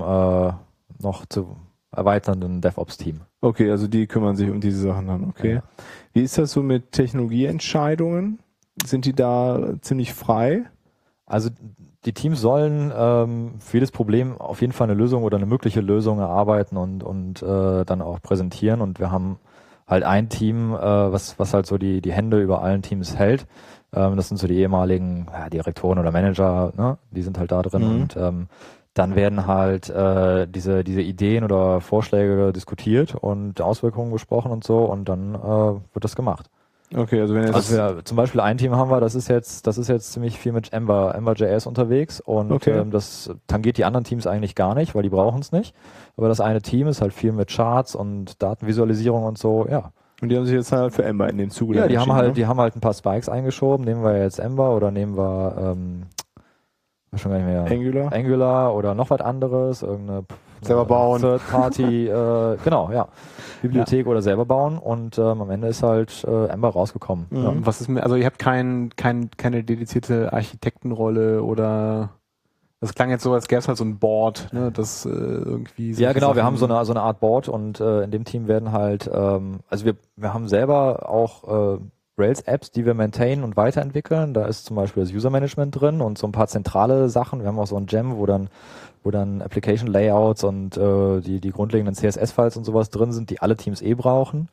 noch zu erweiternden DevOps-Team. Okay, also die kümmern sich um diese Sachen dann, okay. Ja. Wie ist das so mit Technologieentscheidungen? Sind die da ziemlich frei? Also die Teams sollen für jedes Problem auf jeden Fall eine Lösung oder eine mögliche Lösung erarbeiten und dann auch präsentieren. Und wir haben halt ein Team, was halt so die Hände über allen Teams hält. Das sind so die ehemaligen Direktoren oder Manager, ne? Die sind halt da drin. Und dann werden halt diese Ideen oder Vorschläge diskutiert und Auswirkungen besprochen und so und dann wird das gemacht. Okay, also wenn jetzt wir zum Beispiel ein Team haben wir, das ist jetzt ziemlich viel mit Ember.js unterwegs und das tangiert die anderen Teams eigentlich gar nicht, weil die brauchen es nicht. Aber das eine Team ist halt viel mit Charts und Datenvisualisierung und so, ja. Und die haben sich jetzt halt für Ember in dem Zuge die haben halt ein paar Spikes eingeschoben. Nehmen wir jetzt Ember oder nehmen wir schon gar nicht mehr Angular oder noch was anderes, irgendeine selber bauen. Third Party, Bibliothek oder selber bauen und am Ende ist halt Ember rausgekommen. Ja. Was ist also ihr habt keine dedizierte Architektenrolle oder das klang jetzt so, als gäbe es halt so ein Board, ne, das irgendwie ja genau, wir haben so eine Art Board und in dem Team werden halt also wir haben selber auch Rails-Apps, die wir maintainen und weiterentwickeln. Da ist zum Beispiel das User-Management drin und so ein paar zentrale Sachen. Wir haben auch so ein Gem, wo dann Application-Layouts und die grundlegenden CSS-Files und sowas drin sind, die alle Teams brauchen.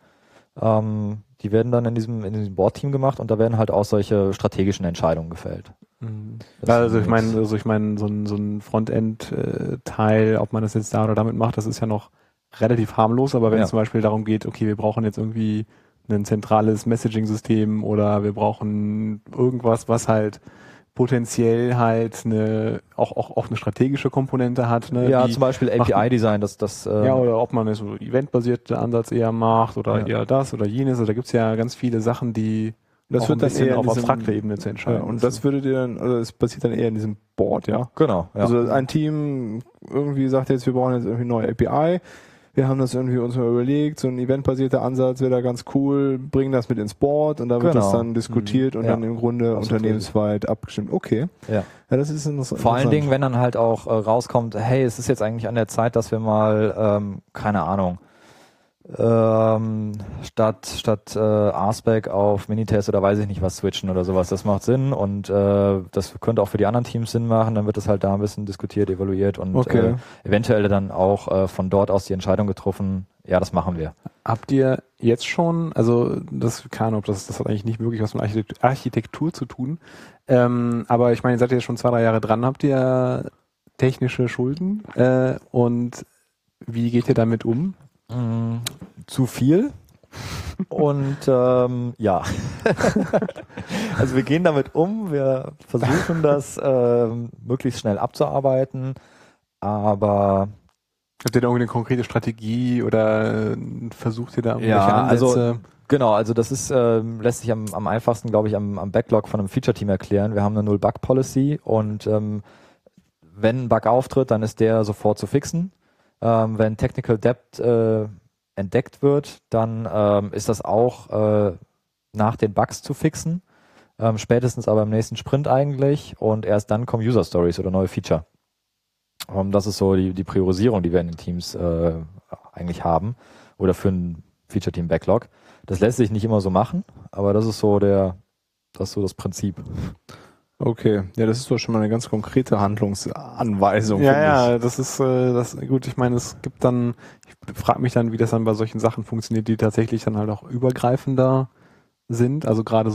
Die werden dann in diesem Board-Team gemacht und da werden halt auch solche strategischen Entscheidungen gefällt. Also ich meine, so ein Frontend-Teil, ob man das jetzt da oder damit macht, das ist ja noch relativ harmlos, aber wenn es zum Beispiel darum geht, okay, wir brauchen jetzt irgendwie ein zentrales Messaging-System oder wir brauchen irgendwas, was halt potenziell halt auch eine strategische Komponente hat. Ne? Ja, zum Beispiel API-Design, oder ob man so eventbasierte Ansatz eher macht oder eher das oder jenes. Also da gibt's ja ganz viele Sachen, die das wird dann eher auf abstrakter Ebene zu entscheiden. Ja, und das würdet ihr dann, also es passiert dann eher in diesem Board, ja? Genau. Ja. Also ein Team irgendwie sagt jetzt, wir brauchen jetzt irgendwie eine neue API. wir haben das irgendwie uns mal überlegt, so ein eventbasierter Ansatz wäre da ganz cool, bringen das mit ins Board und da wird das dann diskutiert und dann im Grunde unternehmensweit abgestimmt. Okay. Ja, das ist interessant. Vor allen Dingen, wenn dann halt auch rauskommt, hey, es ist jetzt eigentlich an der Zeit, dass wir mal, keine Ahnung, statt RSpec auf Minitest oder weiß ich nicht was switchen oder sowas. Das macht Sinn und das könnte auch für die anderen Teams Sinn machen. Dann wird es halt da ein bisschen diskutiert, evaluiert und eventuell dann auch von dort aus die Entscheidung getroffen, ja, das machen wir. Habt ihr jetzt schon, also das keine Ahnung, das hat eigentlich nicht wirklich was mit Architektur zu tun, aber ich meine, ihr seid jetzt schon 2-3 Jahre dran, habt ihr technische Schulden und wie geht ihr damit um? Zu viel und ja, also wir gehen damit um, wir versuchen das möglichst schnell abzuarbeiten, aber habt ihr da irgendwie eine konkrete Strategie oder versucht ihr da irgendwelche Ansätze? Also genau, also das ist lässt sich am einfachsten, glaube ich, am Backlog von einem Feature-Team erklären. Wir haben eine Null-Bug-Policy und wenn ein Bug auftritt, dann ist der sofort zu fixen. Wenn Technical Debt entdeckt wird, dann ist das auch nach den Bugs zu fixen, spätestens aber im nächsten Sprint eigentlich und erst dann kommen User Stories oder neue Feature. Das ist so die Priorisierung, die wir in den Teams eigentlich haben oder für ein Feature-Team Backlog. Das lässt sich nicht immer so machen, aber das ist so das Prinzip. Okay, ja, das ist doch schon mal eine ganz konkrete Handlungsanweisung. Ja, das ist gut. Ich meine, ich frage mich dann, wie das dann bei solchen Sachen funktioniert, die tatsächlich dann halt auch übergreifender sind. Also gerade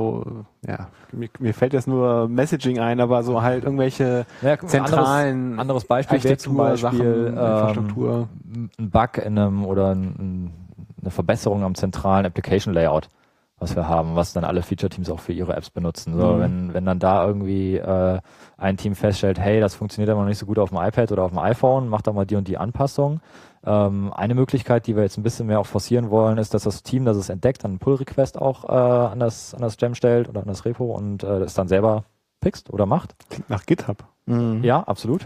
mir fällt jetzt nur Messaging ein, aber so halt irgendwelche zentralen anderes Beispiel wäre zum Beispiel Infrastruktur. Ein Bug in einem oder eine Verbesserung am zentralen Application Layout, was wir haben, was dann alle Feature-Teams auch für ihre Apps benutzen. So, wenn dann da irgendwie ein Team feststellt, hey, das funktioniert aber noch nicht so gut auf dem iPad oder auf dem iPhone, macht da mal die und die Anpassung. Eine Möglichkeit, die wir jetzt ein bisschen mehr auch forcieren wollen, ist, dass das Team, das es entdeckt, dann einen Pull-Request auch an das Gem stellt oder an das Repo und das dann selber fixt oder macht. Klingt nach GitHub. Ja, absolut.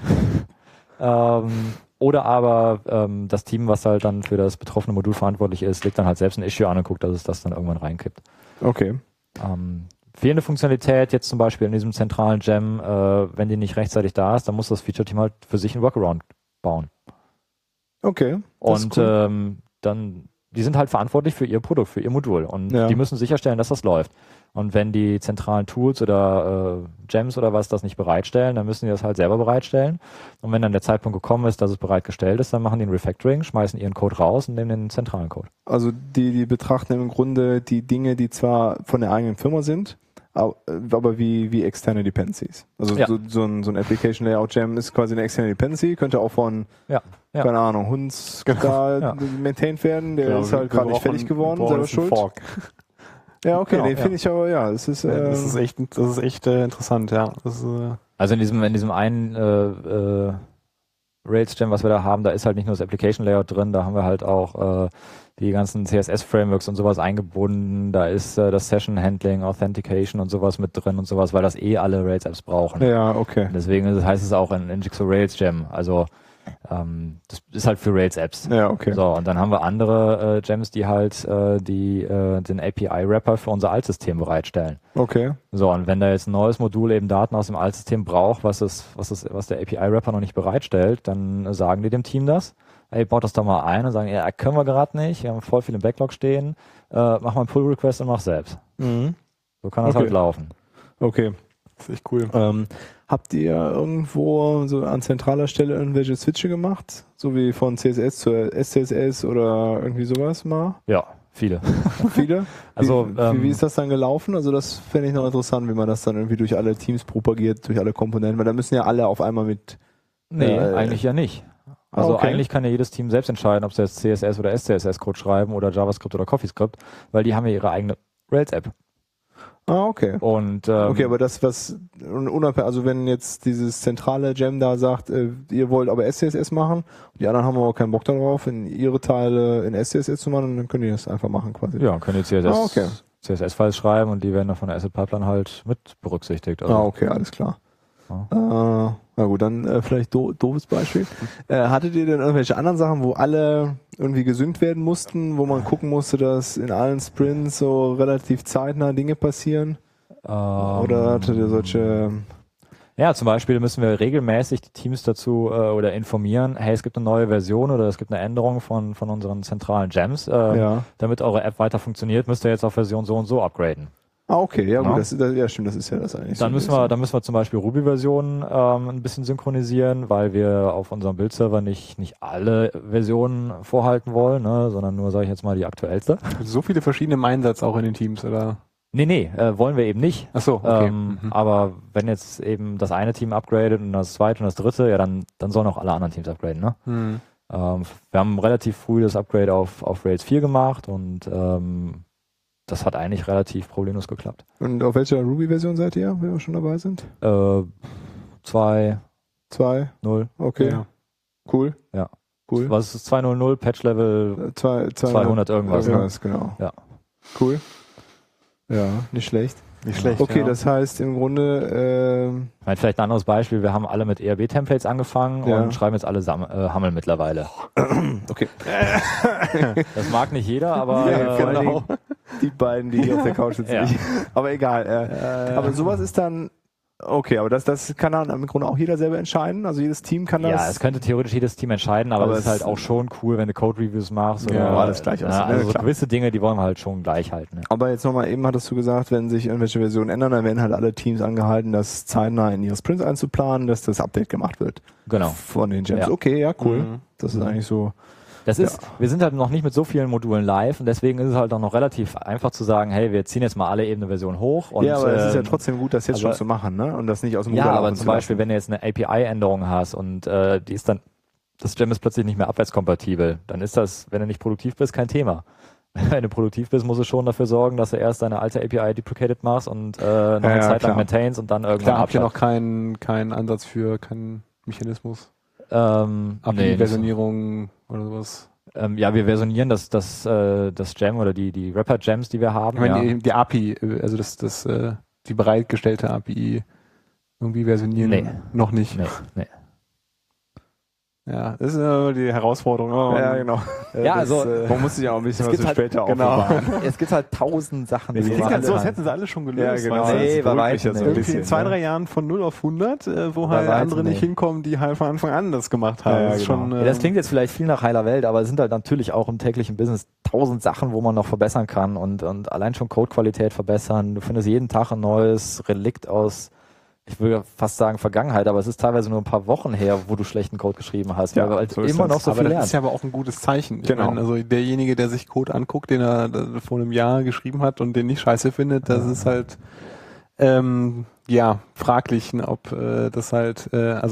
Oder aber das Team, was halt dann für das betroffene Modul verantwortlich ist, legt dann halt selbst ein Issue an und guckt, dass es das dann irgendwann reinkippt. Okay. Fehlende Funktionalität jetzt zum Beispiel in diesem zentralen Gem, wenn die nicht rechtzeitig da ist, dann muss das Feature-Team halt für sich einen Workaround bauen. Okay. Und cool. Dann, die sind halt verantwortlich für ihr Produkt, für ihr Modul und die müssen sicherstellen, dass das läuft. Und wenn die zentralen Tools oder Gems oder was das nicht bereitstellen, dann müssen die das halt selber bereitstellen. Und wenn dann der Zeitpunkt gekommen ist, dass es bereitgestellt ist, dann machen die ein Refactoring, schmeißen ihren Code raus und nehmen den zentralen Code. Also die betrachten im Grunde die Dinge, die zwar von der eigenen Firma sind, aber wie externe Dependencies. Also so ein Application Layout Gem ist quasi eine externe Dependency, könnte auch von, keine Ahnung, Hunds maintained werden, der ist halt gerade nicht fertig geworden, selber schuld. Fork. Ja, okay, genau, finde ich aber, das ist echt interessant, ja. Also in diesem einen Rails-Gem, was wir da haben, da ist halt nicht nur das Application Layout drin, da haben wir halt auch die ganzen CSS-Frameworks und sowas eingebunden, da ist das Session-Handling, Authentication und sowas mit drin und sowas, weil das alle Rails-Apps brauchen. Ja, okay. Deswegen heißt es auch in Jigsaw Rails Gem, also das ist halt für Rails-Apps. Ja, okay. So, und dann haben wir andere Gems, die halt den API-Wrapper für unser Altsystem bereitstellen. Okay. So, und wenn da jetzt ein neues Modul eben Daten aus dem Altsystem braucht, was der API-Wrapper noch nicht bereitstellt, dann sagen die dem Team das. Ey, baut das doch mal ein und sagen, ja, können wir gerade nicht, wir haben voll viel im Backlog stehen, mach mal einen Pull-Request und mach selbst. So kann das halt laufen. Okay. Das ist echt cool. Habt ihr irgendwo so an zentraler Stelle irgendwelche Switche gemacht? So wie von CSS zu SCSS oder irgendwie sowas mal? Ja, viele. Viele? Also, wie ist das dann gelaufen? Also das fände ich noch interessant, wie man das dann irgendwie durch alle Teams propagiert, durch alle Komponenten, weil da müssen ja alle auf einmal mit... Nee, eigentlich ja nicht. Also eigentlich kann ja jedes Team selbst entscheiden, ob sie jetzt CSS oder SCSS-Code schreiben oder JavaScript oder CoffeeScript, weil die haben ja ihre eigene Rails-App. Ah, okay. Und, okay, aber das, was unabhängig, also wenn jetzt dieses zentrale Gem da sagt, ihr wollt aber SCSS machen, und die anderen haben aber keinen Bock darauf, in ihre Teile in SCSS zu machen, dann können die das einfach machen quasi. Ja, können die CSS-Files schreiben und die werden dann von der Asset Pipeline halt mit berücksichtigt. Also. Okay, alles klar. Ja. Na gut, dann vielleicht doofes Beispiel. Hattet ihr denn irgendwelche anderen Sachen, wo alle irgendwie gesynkt werden mussten, wo man gucken musste, dass in allen Sprints so relativ zeitnah Dinge passieren? Oder hattet ihr solche... Ja, zum Beispiel müssen wir regelmäßig die Teams dazu oder informieren, hey, es gibt eine neue Version oder es gibt eine Änderung von unseren zentralen Gems. Damit eure App weiter funktioniert, müsst ihr jetzt auf Version so und so upgraden. Ah, okay, ja gut, ja stimmt, das ist ja das eigentlich. Dann müssen wir zum Beispiel Ruby-Versionen ein bisschen synchronisieren, weil wir auf unserem Bildserver nicht alle Versionen vorhalten wollen, ne, sondern nur, sage ich jetzt mal, die aktuellste. So viele verschiedene im Einsatz auch in den Teams, oder? Nee, wollen wir eben nicht. Ach so, okay. Aber wenn jetzt eben das eine Team upgradet und das zweite und das dritte, ja, dann sollen auch alle anderen Teams upgraden, ne? Wir haben relativ früh das Upgrade auf Rails 4 gemacht und das hat eigentlich relativ problemlos geklappt. Und auf welcher Ruby-Version seid ihr, wenn wir schon dabei sind? 2.0. Okay. Ja. Cool. Ja. Cool. Was ist 2.0? Patch-Level 200 irgendwas. Ne? Genau. Ja. Cool. Ja, nicht schlecht. Nicht schlecht. Okay, das heißt im Grunde... Vielleicht ein anderes Beispiel. Wir haben alle mit ERB-Templates angefangen und schreiben jetzt alle HAML mittlerweile. Okay. Das mag nicht jeder, aber genau. Die beiden, die hier auf der Couch sitzen. Ja. Aber egal. Aber sowas ist dann... Okay, aber das kann dann im Grunde auch jeder selber entscheiden? Also jedes Team kann das... Ja, es könnte theoretisch jedes Team entscheiden, aber es ist halt auch schon cool, wenn du Code-Reviews machst. Oder alles gleich aussieht. Also so gewisse Dinge, die wollen wir halt schon gleich halten. Ne? Aber jetzt nochmal, eben hattest du gesagt, wenn sich irgendwelche Versionen ändern, dann werden halt alle Teams angehalten, das zeitnah in ihre Sprints einzuplanen, dass das Update gemacht wird. Genau. Von den Gems. Ja. Okay, ja, cool. Das ist eigentlich so... Wir sind halt noch nicht mit so vielen Modulen live und deswegen ist es halt auch noch relativ einfach zu sagen, hey, wir ziehen jetzt mal alle eben eine Version hoch. Und, ja, aber es ist ja trotzdem gut, das jetzt schon zu machen, ne? Und das nicht aus dem Ruder aber zum Beispiel, wenn du jetzt eine API-Änderung hast und die ist dann, das Gem ist plötzlich nicht mehr abwärtskompatibel, dann ist das, wenn du nicht produktiv bist, kein Thema. Wenn du produktiv bist, musst du schon dafür sorgen, dass du erst deine alte API deprecated machst und noch eine Zeit lang maintainst und dann irgendwann habt ihr noch keinen Ansatz für, keinen Mechanismus? Versionierung oder sowas? Ja, wir versionieren das Gem oder die Wrapper-Gems, die wir haben. Ich meine, die API, also die bereitgestellte API irgendwie versionieren noch nicht. Nee. Ja, das ist die Herausforderung. Ja, genau. Ja, also man muss sich ja auch ein bisschen was später aufbewahren. Es gibt halt 1000 Sachen. Das klingt halt so, als hätten sie alle schon gelöst. Ja, genau. Nee, bei weitem nicht. Irgendwie in 2-3 Jahren von 0 auf 100, wo halt andere nicht hinkommen, die halt von Anfang an das gemacht haben. Ja, das, genau. Das klingt jetzt vielleicht viel nach heiler Welt, aber es sind halt natürlich auch im täglichen Business 1000 Sachen, wo man noch verbessern kann und allein schon Codequalität verbessern. Du findest jeden Tag ein neues Relikt aus, ich würde fast sagen Vergangenheit, aber es ist teilweise nur ein paar Wochen her, wo du schlechten Code geschrieben hast, weil du halt immer noch so viel lernst. Das ist ja aber auch ein gutes Zeichen. Genau. Ich meine, also derjenige, der sich Code anguckt, den er vor einem Jahr geschrieben hat und den nicht scheiße findet, das ist halt fraglich, ob das halt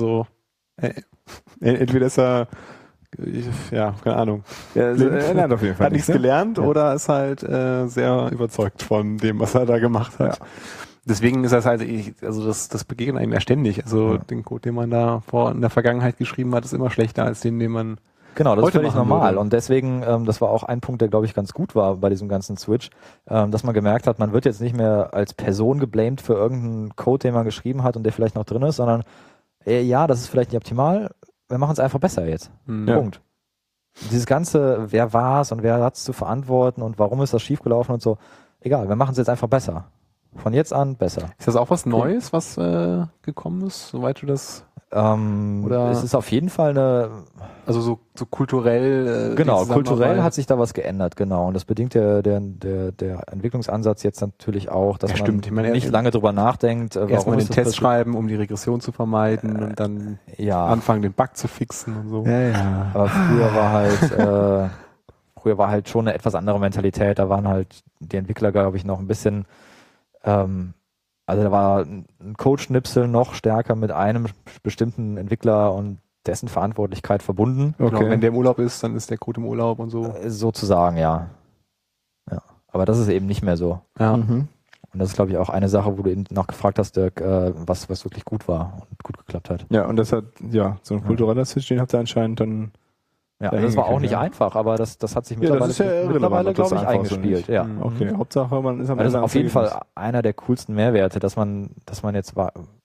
entweder ist er keine Ahnung. Ja, er lernt auf jeden Fall. Hat nichts gelernt oder ist halt sehr überzeugt von dem, was er da gemacht hat. Ja. Deswegen ist das halt, das begegnet einem ja ständig. Also den Code, den man da in der Vergangenheit geschrieben hat, ist immer schlechter als den man Genau, das heute ist völlig normal. würde. Und deswegen, das war auch ein Punkt, der, glaube ich, ganz gut war bei diesem ganzen Switch, dass man gemerkt hat, man wird jetzt nicht mehr als Person geblamed für irgendeinen Code, den man geschrieben hat und der vielleicht noch drin ist, sondern ja, das ist vielleicht nicht optimal, wir machen es einfach besser jetzt. Punkt. Dieses ganze, wer war es und wer hat es zu verantworten und warum ist das schiefgelaufen und so, egal, wir machen es jetzt einfach besser. Von jetzt an besser. Ist das auch was Neues, was gekommen ist, soweit du das... Oder es ist auf jeden Fall also so kulturell... genau, kulturell hat sich da was geändert, genau. Und das bedingt der Entwicklungsansatz jetzt natürlich auch, dass man nicht lange drüber nachdenkt. Erstmal den Test schreiben, um die Regression zu vermeiden und dann anfangen, den Bug zu fixen und so. Ja. Aber früher war halt schon eine etwas andere Mentalität. Da waren halt die Entwickler, glaube ich, noch ein bisschen... Also da war ein Code-Schnipsel noch stärker mit einem bestimmten Entwickler und dessen Verantwortlichkeit verbunden. Okay. Genau, wenn der im Urlaub ist, dann ist der Code im Urlaub und so. Sozusagen, ja. Aber das ist eben nicht mehr so. Ja. Und das ist, glaube ich, auch eine Sache, wo du eben noch gefragt hast, Dirk, was wirklich gut war und gut geklappt hat. Ja, und das hat, so ein kultureller Switch, den habt ihr anscheinend dann... Ja, das war auch nicht einfach, aber das hat sich mittlerweile glaube ich, eingespielt. Ja. Okay, Hauptsache man ist am Ende. Das ist auf jeden Fall einer der coolsten Mehrwerte, dass man jetzt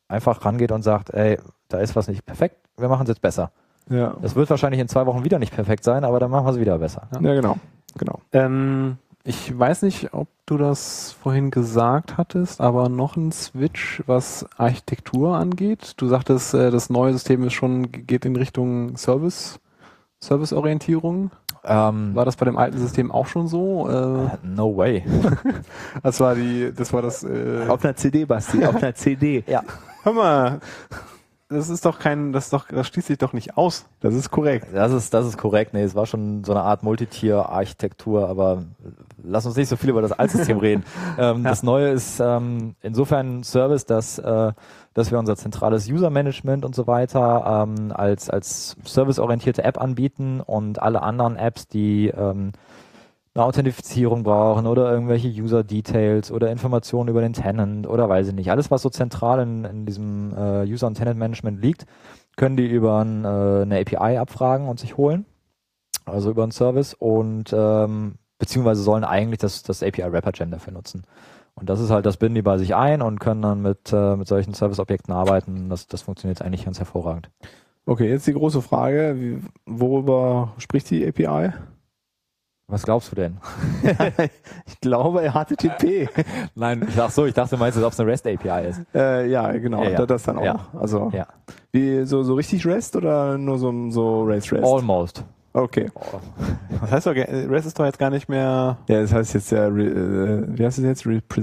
einfach rangeht und sagt, ey, da ist was nicht perfekt, wir machen es jetzt besser. Ja. Das wird wahrscheinlich in 2 Wochen wieder nicht perfekt sein, aber dann machen wir es wieder besser. Ja, genau. Ich weiß nicht, ob du das vorhin gesagt hattest, aber noch ein Switch, was Architektur angeht. Du sagtest, das neue System geht in Richtung Serviceorientierung. War das bei dem alten System auch schon so? No way. Das war das. Auf einer CD, Basti, auf einer CD. Ja. Hör mal, das schließt sich doch nicht aus. Das ist korrekt. Das ist korrekt. Nee, es war schon so eine Art Multitier-Architektur, aber lass uns nicht so viel über das Altsystem reden. Das Neue ist insofern ein Service, dass wir unser zentrales User-Management und so weiter als serviceorientierte App anbieten und alle anderen Apps, die eine Authentifizierung brauchen oder irgendwelche User-Details oder Informationen über den Tenant oder weiß ich nicht. Alles, was so zentral in diesem User- und Tenant-Management liegt, können die über eine API abfragen und sich holen. Also über einen Service und beziehungsweise sollen eigentlich das API-Wrapper-Gem dafür nutzen. Und das ist halt, das binden die bei sich ein und können dann mit solchen Service-Objekten arbeiten. Das funktioniert eigentlich ganz hervorragend. Okay, jetzt die große Frage, worüber spricht die API? Was glaubst du denn? Ich glaube HTTP. Nein, ich dachte, du meinst, ob es eine REST-API ist. Ja, genau, Ja. das dann auch. Ja. Also, Ja. wie, so REST oder nur so REST? Almost. Okay. Das heißt doch, REST ist doch jetzt gar nicht mehr. Ja, das heißt jetzt ja, wie heißt es jetzt?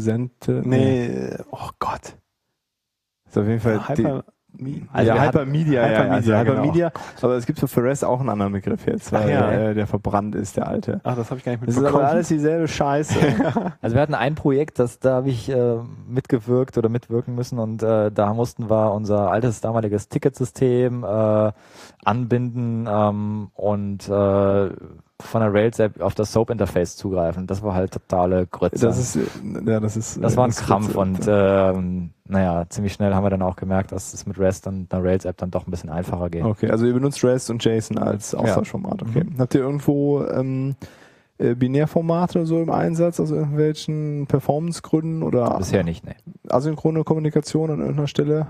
Oh Gott. Das ist auf jeden Fall Also wir Hypermedia, genau. Aber es gibt für REST auch einen anderen Begriff jetzt, weil der verbrannt ist, der alte. Ach, das habe ich gar nicht Das ist mitbekommen. aber alles dieselbe Scheiße. Also wir hatten ein Projekt, da habe ich mitgewirkt oder mitwirken müssen und da mussten wir unser altes damaliges Ticketsystem anbinden und von der Rails-App auf das SOAP-Interface zugreifen. Das war halt totale Grütze. Das war ein Krampf und ziemlich schnell haben wir dann auch gemerkt, dass es mit REST und einer Rails-App dann doch ein bisschen einfacher geht. Okay, also ihr benutzt REST und JSON als Austauschformat. Okay. Habt ihr irgendwo Binärformate oder so im Einsatz aus irgendwelchen Performance-Gründen oder bisher nicht, ne. asynchrone Kommunikation an irgendeiner Stelle?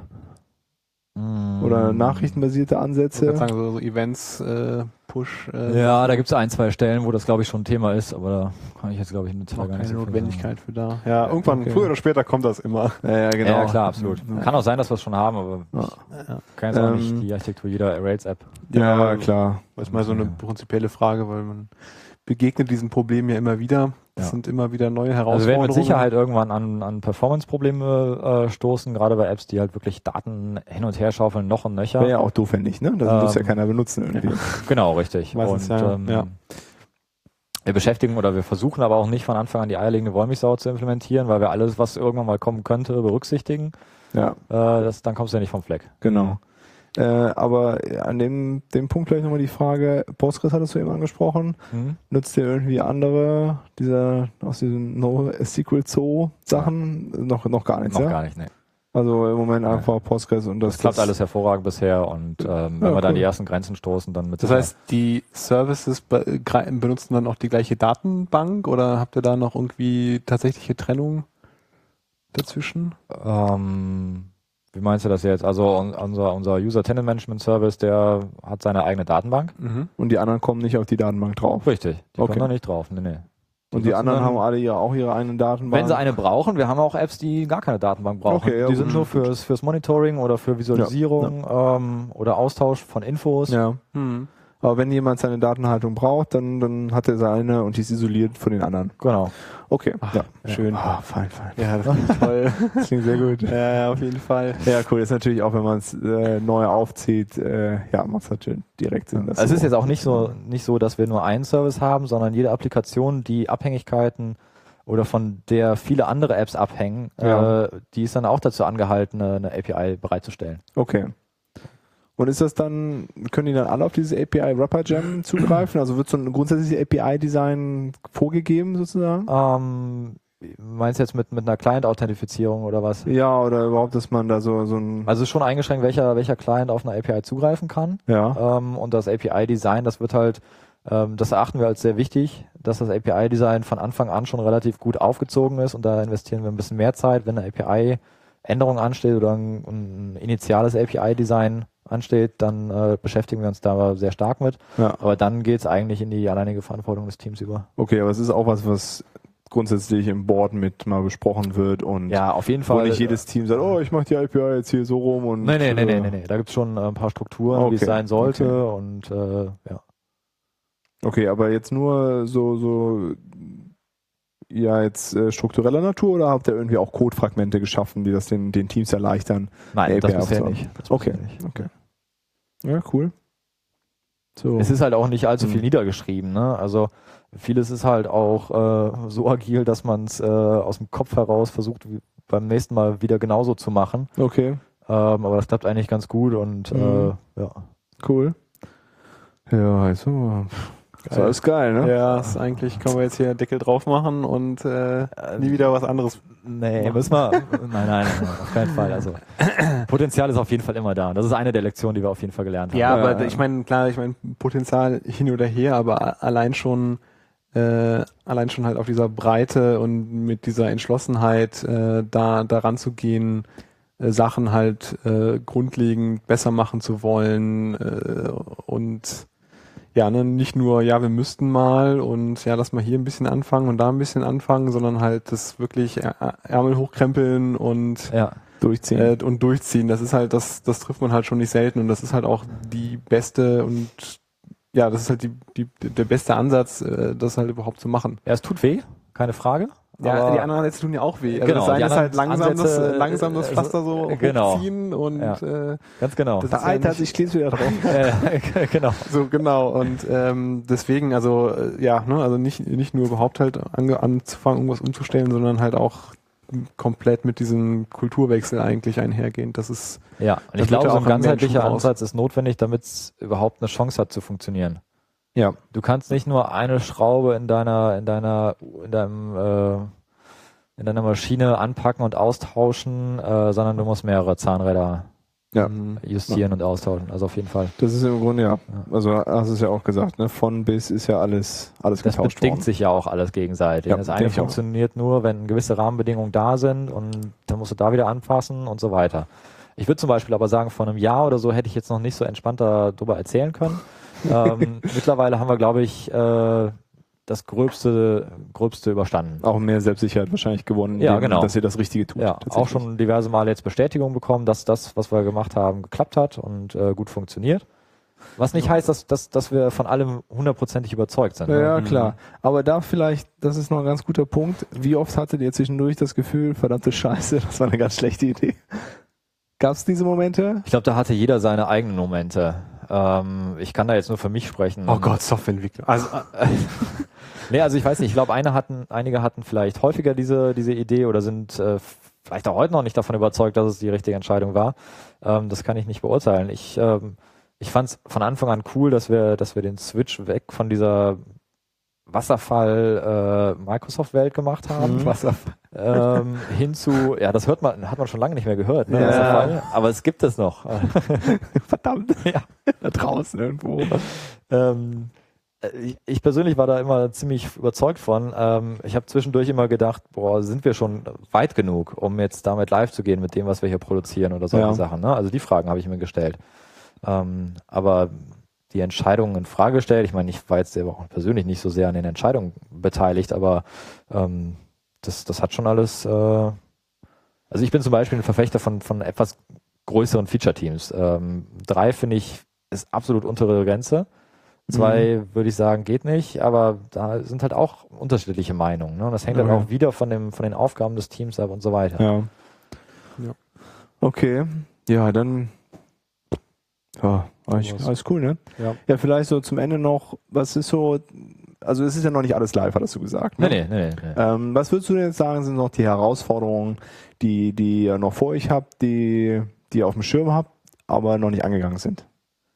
Oder nachrichtenbasierte Ansätze? Ich würde sagen, so Events, Push. Ja, da gibt es 1, 2 Stellen, wo das, glaube ich, schon ein Thema ist, aber da kann ich jetzt, glaube ich, gar nicht keine so viel Notwendigkeit für da. Ja, irgendwann, früher oder später kommt das immer. Ja, genau. Ja, klar, absolut. Kann auch sein, dass wir es schon haben, aber kann jetzt auch nicht die Architektur jeder Rails-App. Ja, klar. Das ist mal so eine prinzipielle Frage, weil man begegnet diesem Problem ja immer wieder. Das sind immer wieder neue Herausforderungen. Also wir werden mit Sicherheit irgendwann an Performance-Probleme stoßen, gerade bei Apps, die halt wirklich Daten hin und her schaufeln, noch und nöcher. Wäre ja auch doof, wenn nicht, ne? Das muss ja keiner benutzen irgendwie. Genau, richtig. Meistens, und wir beschäftigen oder wir versuchen aber auch nicht von Anfang an die eierlegende Wollmilchsau zu implementieren, weil wir alles, was irgendwann mal kommen könnte, berücksichtigen. Ja. Dann kommst du ja nicht vom Fleck. Genau. Aber an dem Punkt gleich nochmal die Frage, Postgres hattest du eben angesprochen, nutzt ihr irgendwie andere aus diesem NoSQL Zoo Sachen? Noch gar nichts, Noch gar nicht, ne. Also im Moment einfach Postgres und das klappt alles hervorragend bisher und wenn wir dann die ersten Grenzen stoßen, dann mit Das heißt, die Services benutzen dann auch die gleiche Datenbank oder habt ihr da noch irgendwie tatsächliche Trennung dazwischen? Wie meinst du das jetzt? Also unser User-Tenant-Management-Service, der hat seine eigene Datenbank. Und die anderen kommen nicht auf die Datenbank drauf? Richtig, die kommen da nicht drauf. Nee. Und die anderen haben alle auch ihre eigene Datenbank? Wenn sie eine brauchen, wir haben auch Apps, die gar keine Datenbank brauchen. Okay, die sind nur fürs Monitoring oder für Visualisierung oder Austausch von Infos. Ja. Aber wenn jemand seine Datenhaltung braucht, dann hat er seine und die ist isoliert von den anderen. Genau. Okay, schön. Fein. Ja, das klingt toll. Das klingt sehr gut. Ja, auf jeden Fall. Ja, cool. Das ist natürlich auch, wenn man es neu aufzieht, macht es natürlich direkt Sinn. Es ist jetzt auch nicht so, dass wir nur einen Service haben, sondern jede Applikation, die Abhängigkeiten oder von der viele andere Apps abhängen, die ist dann auch dazu angehalten, eine API bereitzustellen. Okay. Und ist das dann, können die dann alle auf dieses API Wrapper Gem zugreifen? Also wird so ein grundsätzliches API-Design vorgegeben sozusagen? Meinst du jetzt mit einer Client-Authentifizierung oder was? Ja, oder überhaupt, dass man da so ein... Also ist schon eingeschränkt, welcher Client auf eine API zugreifen kann. Ja. Und das API-Design, das wird halt, das erachten wir als sehr wichtig, dass das API-Design von Anfang an schon relativ gut aufgezogen ist und da investieren wir ein bisschen mehr Zeit, wenn eine API Änderung ansteht oder ein initiales API-Design ansteht, dann beschäftigen wir uns da sehr stark mit. Ja. Aber dann geht es eigentlich in die alleinige Verantwortung des Teams über. Okay, aber es ist auch was grundsätzlich im Board mit mal besprochen wird und ja, auf jeden Fall. Wo nicht jedes Team sagt, ich mache die API jetzt hier so rum und Nee. Da gibt es schon ein paar Strukturen, wie es sein sollte und ja. Okay, aber jetzt nur so jetzt struktureller Natur oder habt ihr irgendwie auch Codefragmente geschaffen, die das den Teams erleichtern? Nein, das bisher nicht. Okay. Ja, cool. So. Es ist halt auch nicht allzu viel niedergeschrieben, ne? Also vieles ist halt auch so agil, dass man es aus dem Kopf heraus versucht, beim nächsten Mal wieder genauso zu machen. Okay. Aber das klappt eigentlich ganz gut und ja. Cool. Ja, also das ist alles geil, ne? Ja, ist eigentlich können wir jetzt hier Deckel drauf machen und nie wieder was anderes. Nee, müssen wir. Nein, auf keinen Fall. Also Potenzial ist auf jeden Fall immer da. Das ist eine der Lektionen, die wir auf jeden Fall gelernt haben. Ja, aber ich meine, klar, Potenzial hin oder her, aber allein schon halt auf dieser Breite und mit dieser Entschlossenheit da ranzugehen, Sachen halt grundlegend besser machen zu wollen und ja, ne, nicht nur, wir müssten mal und lass mal hier ein bisschen anfangen und da ein bisschen anfangen, sondern halt das wirklich Ärmel hochkrempeln und durchziehen. Das ist halt, das trifft man halt schon nicht selten und das ist halt auch die beste und das ist halt der beste Ansatz, das halt überhaupt zu machen. Ja, es tut weh, keine Frage. Ja, die anderen Ansätze tun ja auch weh. Also genau, das eine ist halt langsam das Pflaster so hochziehen und ganz genau. Da eitert sich stets wieder drauf. Genau. So genau. Und deswegen, also also nicht nur überhaupt halt anzufangen, irgendwas umzustellen, sondern halt auch komplett mit diesem Kulturwechsel eigentlich einhergehend. Das ist und ich glaube, so ein ganzheitlicher Ansatz ist notwendig, damit es überhaupt eine Chance hat zu funktionieren. Ja. Du kannst nicht nur eine Schraube in deiner Maschine anpacken und austauschen, sondern du musst mehrere Zahnräder justieren und austauschen. Also auf jeden Fall. Das ist im Grunde also hast du es ja auch gesagt, ne? Von bis ist ja alles getauscht worden. Das bedingt sich ja auch alles gegenseitig. Das eine funktioniert nur, wenn gewisse Rahmenbedingungen da sind und dann musst du da wieder anpassen und so weiter. Ich würde zum Beispiel aber sagen, vor einem Jahr oder so hätte ich jetzt noch nicht so entspannt darüber erzählen können. Mittlerweile haben wir, glaube ich, das Gröbste überstanden. Auch mehr Selbstsicherheit wahrscheinlich gewonnen, genau. Dass ihr das Richtige tut. Ja, auch schon diverse Male jetzt Bestätigung bekommen, dass das, was wir gemacht haben, geklappt hat und gut funktioniert. Was nicht heißt, dass wir von allem 100% überzeugt sind. Ja, klar. Aber da vielleicht, das ist noch ein ganz guter Punkt, wie oft hattet ihr zwischendurch das Gefühl, verdammte Scheiße, das war eine ganz schlechte Idee? Gab es diese Momente? Ich glaube, da hatte jeder seine eigenen Momente. Ich kann da jetzt nur für mich sprechen. Oh Gott, Softwareentwicklung. Also, also ich weiß nicht, ich glaube, einige hatten vielleicht häufiger diese Idee oder sind vielleicht auch heute noch nicht davon überzeugt, dass es die richtige Entscheidung war. Das kann ich nicht beurteilen. Ich fand es von Anfang an cool, dass wir den Switch weg von dieser Wasserfall-Microsoft-Welt gemacht haben. Hin zu, das hat man schon lange nicht mehr gehört, ne? Wasserfall, aber es gibt es noch. Verdammt, da draußen irgendwo. Ich persönlich war da immer ziemlich überzeugt von. Ich habe zwischendurch immer gedacht, sind wir schon weit genug, um jetzt damit live zu gehen mit dem, was wir hier produzieren oder solche Sachen. Ne? Also die Fragen habe ich mir gestellt. Aber die Entscheidungen in Frage gestellt. Ich meine, ich war jetzt selber auch persönlich nicht so sehr an den Entscheidungen beteiligt, aber das hat schon alles. Also ich bin zum Beispiel ein Verfechter von etwas größeren Feature-Teams. 3 finde ich ist absolut untere Grenze. 2 würde ich sagen geht nicht, aber da sind halt auch unterschiedliche Meinungen. Ne? Und das hängt dann auch wieder von den Aufgaben des Teams ab und so weiter. Ja. Okay. Ja, dann. Ja, alles cool, ne? Ja, vielleicht so zum Ende noch, was ist so, also es ist ja noch nicht alles live, hattest du gesagt. Ne? Nee. Was würdest du denn jetzt sagen, sind noch die Herausforderungen, die ihr noch vor euch habt, die ihr auf dem Schirm habt, aber noch nicht angegangen sind?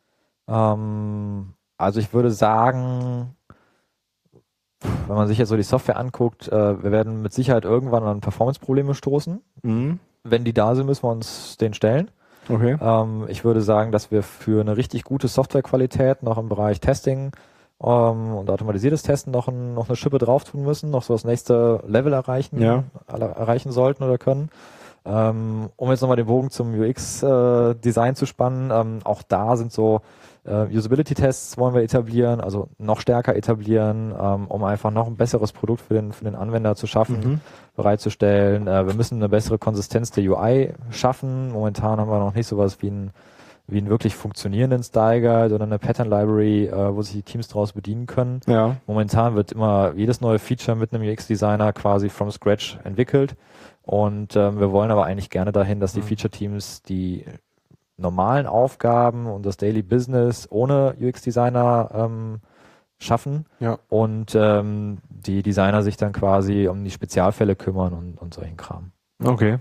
Also ich würde sagen, wenn man sich jetzt so die Software anguckt, wir werden mit Sicherheit irgendwann an Performance-Probleme stoßen. Wenn die da sind, müssen wir uns denen stellen. Okay. Ich würde sagen, dass wir für eine richtig gute Softwarequalität noch im Bereich Testing und automatisiertes Testen noch eine Schippe drauf tun müssen, noch so das nächste Level erreichen sollten oder können. Um jetzt nochmal den Bogen zum UX-Design zu spannen, auch da sind so Usability-Tests wollen wir etablieren, also noch stärker etablieren, um einfach noch ein besseres Produkt für den Anwender zu schaffen, bereitzustellen. Wir müssen eine bessere Konsistenz der UI schaffen. Momentan haben wir noch nicht sowas wie einen wirklich funktionierenden Style Guide oder eine Pattern Library, wo sich die Teams daraus bedienen können. Ja. Momentan wird immer jedes neue Feature mit einem UX-Designer quasi from scratch entwickelt. Und wir wollen aber eigentlich gerne dahin, dass die Feature-Teams die normalen Aufgaben und das Daily Business ohne UX-Designer schaffen und die Designer sich dann quasi um die Spezialfälle kümmern und solchen Kram. Okay.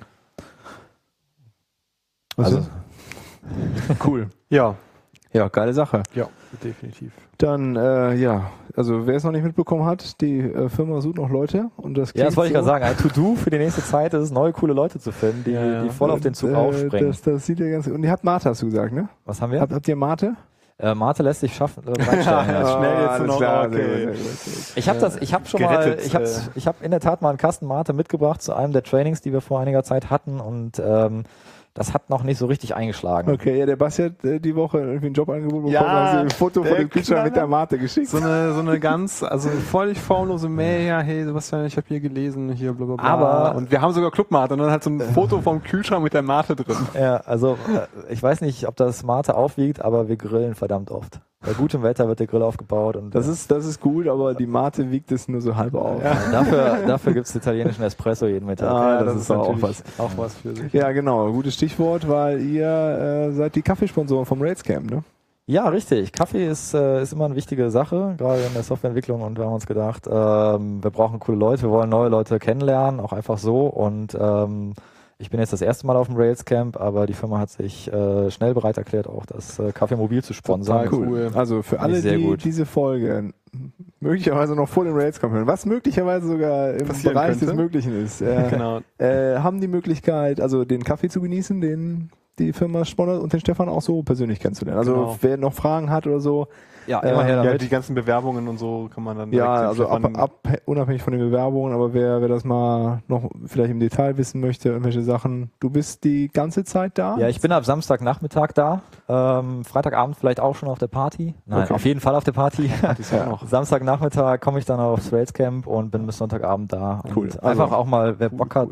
Also cool. Ja, geile Sache. Ja, definitiv. Dann, also wer es noch nicht mitbekommen hat, die Firma sucht noch Leute. Und das das wollte ich gerade sagen. Ein To-Do für die nächste Zeit ist es, neue, coole Leute zu finden, die voll auf den Zug aufspringen. Das sieht ja ganz gut. Und ihr habt Mate, hast du gesagt, ne? Was haben wir? Habt ihr Mate? Mate lässt sich schaffen, bereitstellen. Schnell jetzt noch. Okay. Ich habe in der Tat mal einen Kasten Mate mitgebracht zu einem der Trainings, die wir vor einiger Zeit hatten und das hat noch nicht so richtig eingeschlagen. Okay, ja, der Basti hat die Woche irgendwie ein Jobangebot bekommen, haben sie ein Foto von dem Kühlschrank mit der Mate geschickt. So eine ganz, also völlig formlose Mail, ja, hey Sebastian, ich habe hier gelesen, hier blablabla. Aber und wir haben sogar Clubmate und dann halt so ein Foto vom Kühlschrank mit der Mate drin. Ja, also ich weiß nicht, ob das Mate aufwiegt, aber wir grillen verdammt oft. Bei gutem Wetter wird der Grill aufgebaut. Und das ist gut, aber die Mate wiegt es nur so halb auf. Ja. Dafür gibt es italienischen Espresso jeden Mittag. Ja, das ist auch was für sich. Ja, genau. Gutes Stichwort, weil ihr seid die Kaffeesponsoren vom Rails Camp, ne? Ja, richtig. Kaffee ist immer eine wichtige Sache, gerade in der Softwareentwicklung. Und wir haben uns gedacht, wir brauchen coole Leute, wir wollen neue Leute kennenlernen, auch einfach so. Und ich bin jetzt das erste Mal auf dem Rails Camp, aber die Firma hat sich schnell bereit erklärt, auch das Café Mobil zu sponsern. Cool. Also für alle, die diese Folge möglicherweise noch vor dem Rails Camp hören, was möglicherweise sogar im Bereich des Möglichen ist, haben die Möglichkeit, also den Kaffee zu genießen, den die Firma sponsert und den Stefan auch so persönlich kennenzulernen. Also wer noch Fragen hat oder so, immer her damit. Die ganzen Bewerbungen und so kann man dann unabhängig von den Bewerbungen, aber wer das mal noch vielleicht im Detail wissen möchte, irgendwelche Sachen, du bist die ganze Zeit da? Ja, ich bin ab Samstagnachmittag da, Freitagabend vielleicht auch schon auf der Party. Nein, auf jeden Fall auf der Party. Samstagnachmittag komme ich dann aufs Rails Camp und bin bis Sonntagabend da. Cool. Und einfach auch mal, wer Bock hat,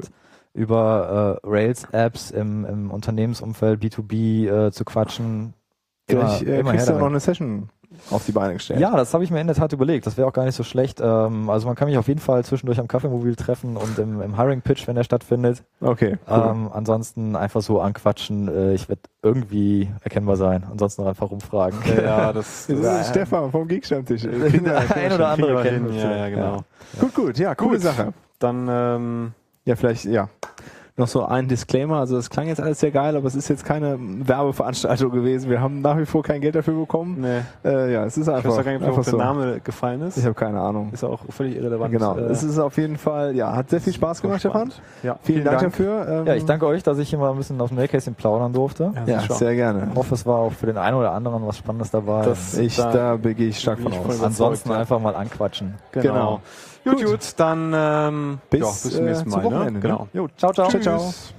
über Rails-Apps im Unternehmensumfeld B2B zu quatschen. Vielleicht kriegst du auch noch eine Session auf die Beine gestellt. Ja, das habe ich mir in der Tat überlegt. Das wäre auch gar nicht so schlecht. Also man kann mich auf jeden Fall zwischendurch am Kaffeemobil treffen und im Hiring-Pitch, wenn der stattfindet. Okay, cool. Ansonsten einfach so anquatschen. Ich werde irgendwie erkennbar sein. Ansonsten noch einfach rumfragen. Ja, das ist Stefan vom Geek-Stammtisch. Ein oder andere kennen. Ja, genau. Gut. Ja, coole Sache. Dann vielleicht noch so ein Disclaimer, also das klang jetzt alles sehr geil, aber es ist jetzt keine Werbeveranstaltung gewesen. Wir haben nach wie vor kein Geld dafür bekommen. Nee. Es ist einfach, ich weiß gar nicht, ob der Name gefallen ist. Ich habe keine Ahnung. Ist auch völlig irrelevant. Genau. Es ist auf jeden Fall, hat sehr viel Spaß gemacht, Stefan. Ja, vielen Dank dafür. Ich danke euch, dass ich hier mal ein bisschen aus dem Nähkästchen plaudern durfte. Ja, sehr gerne. Ich hoffe, es war auch für den einen oder anderen was Spannendes dabei. Da gehe ich stark von aus. Ansonsten einfach mal anquatschen. Genau. Gut, dann bis zum nächsten Mal. Wochenende. Genau. Jo, ciao. Tschüss.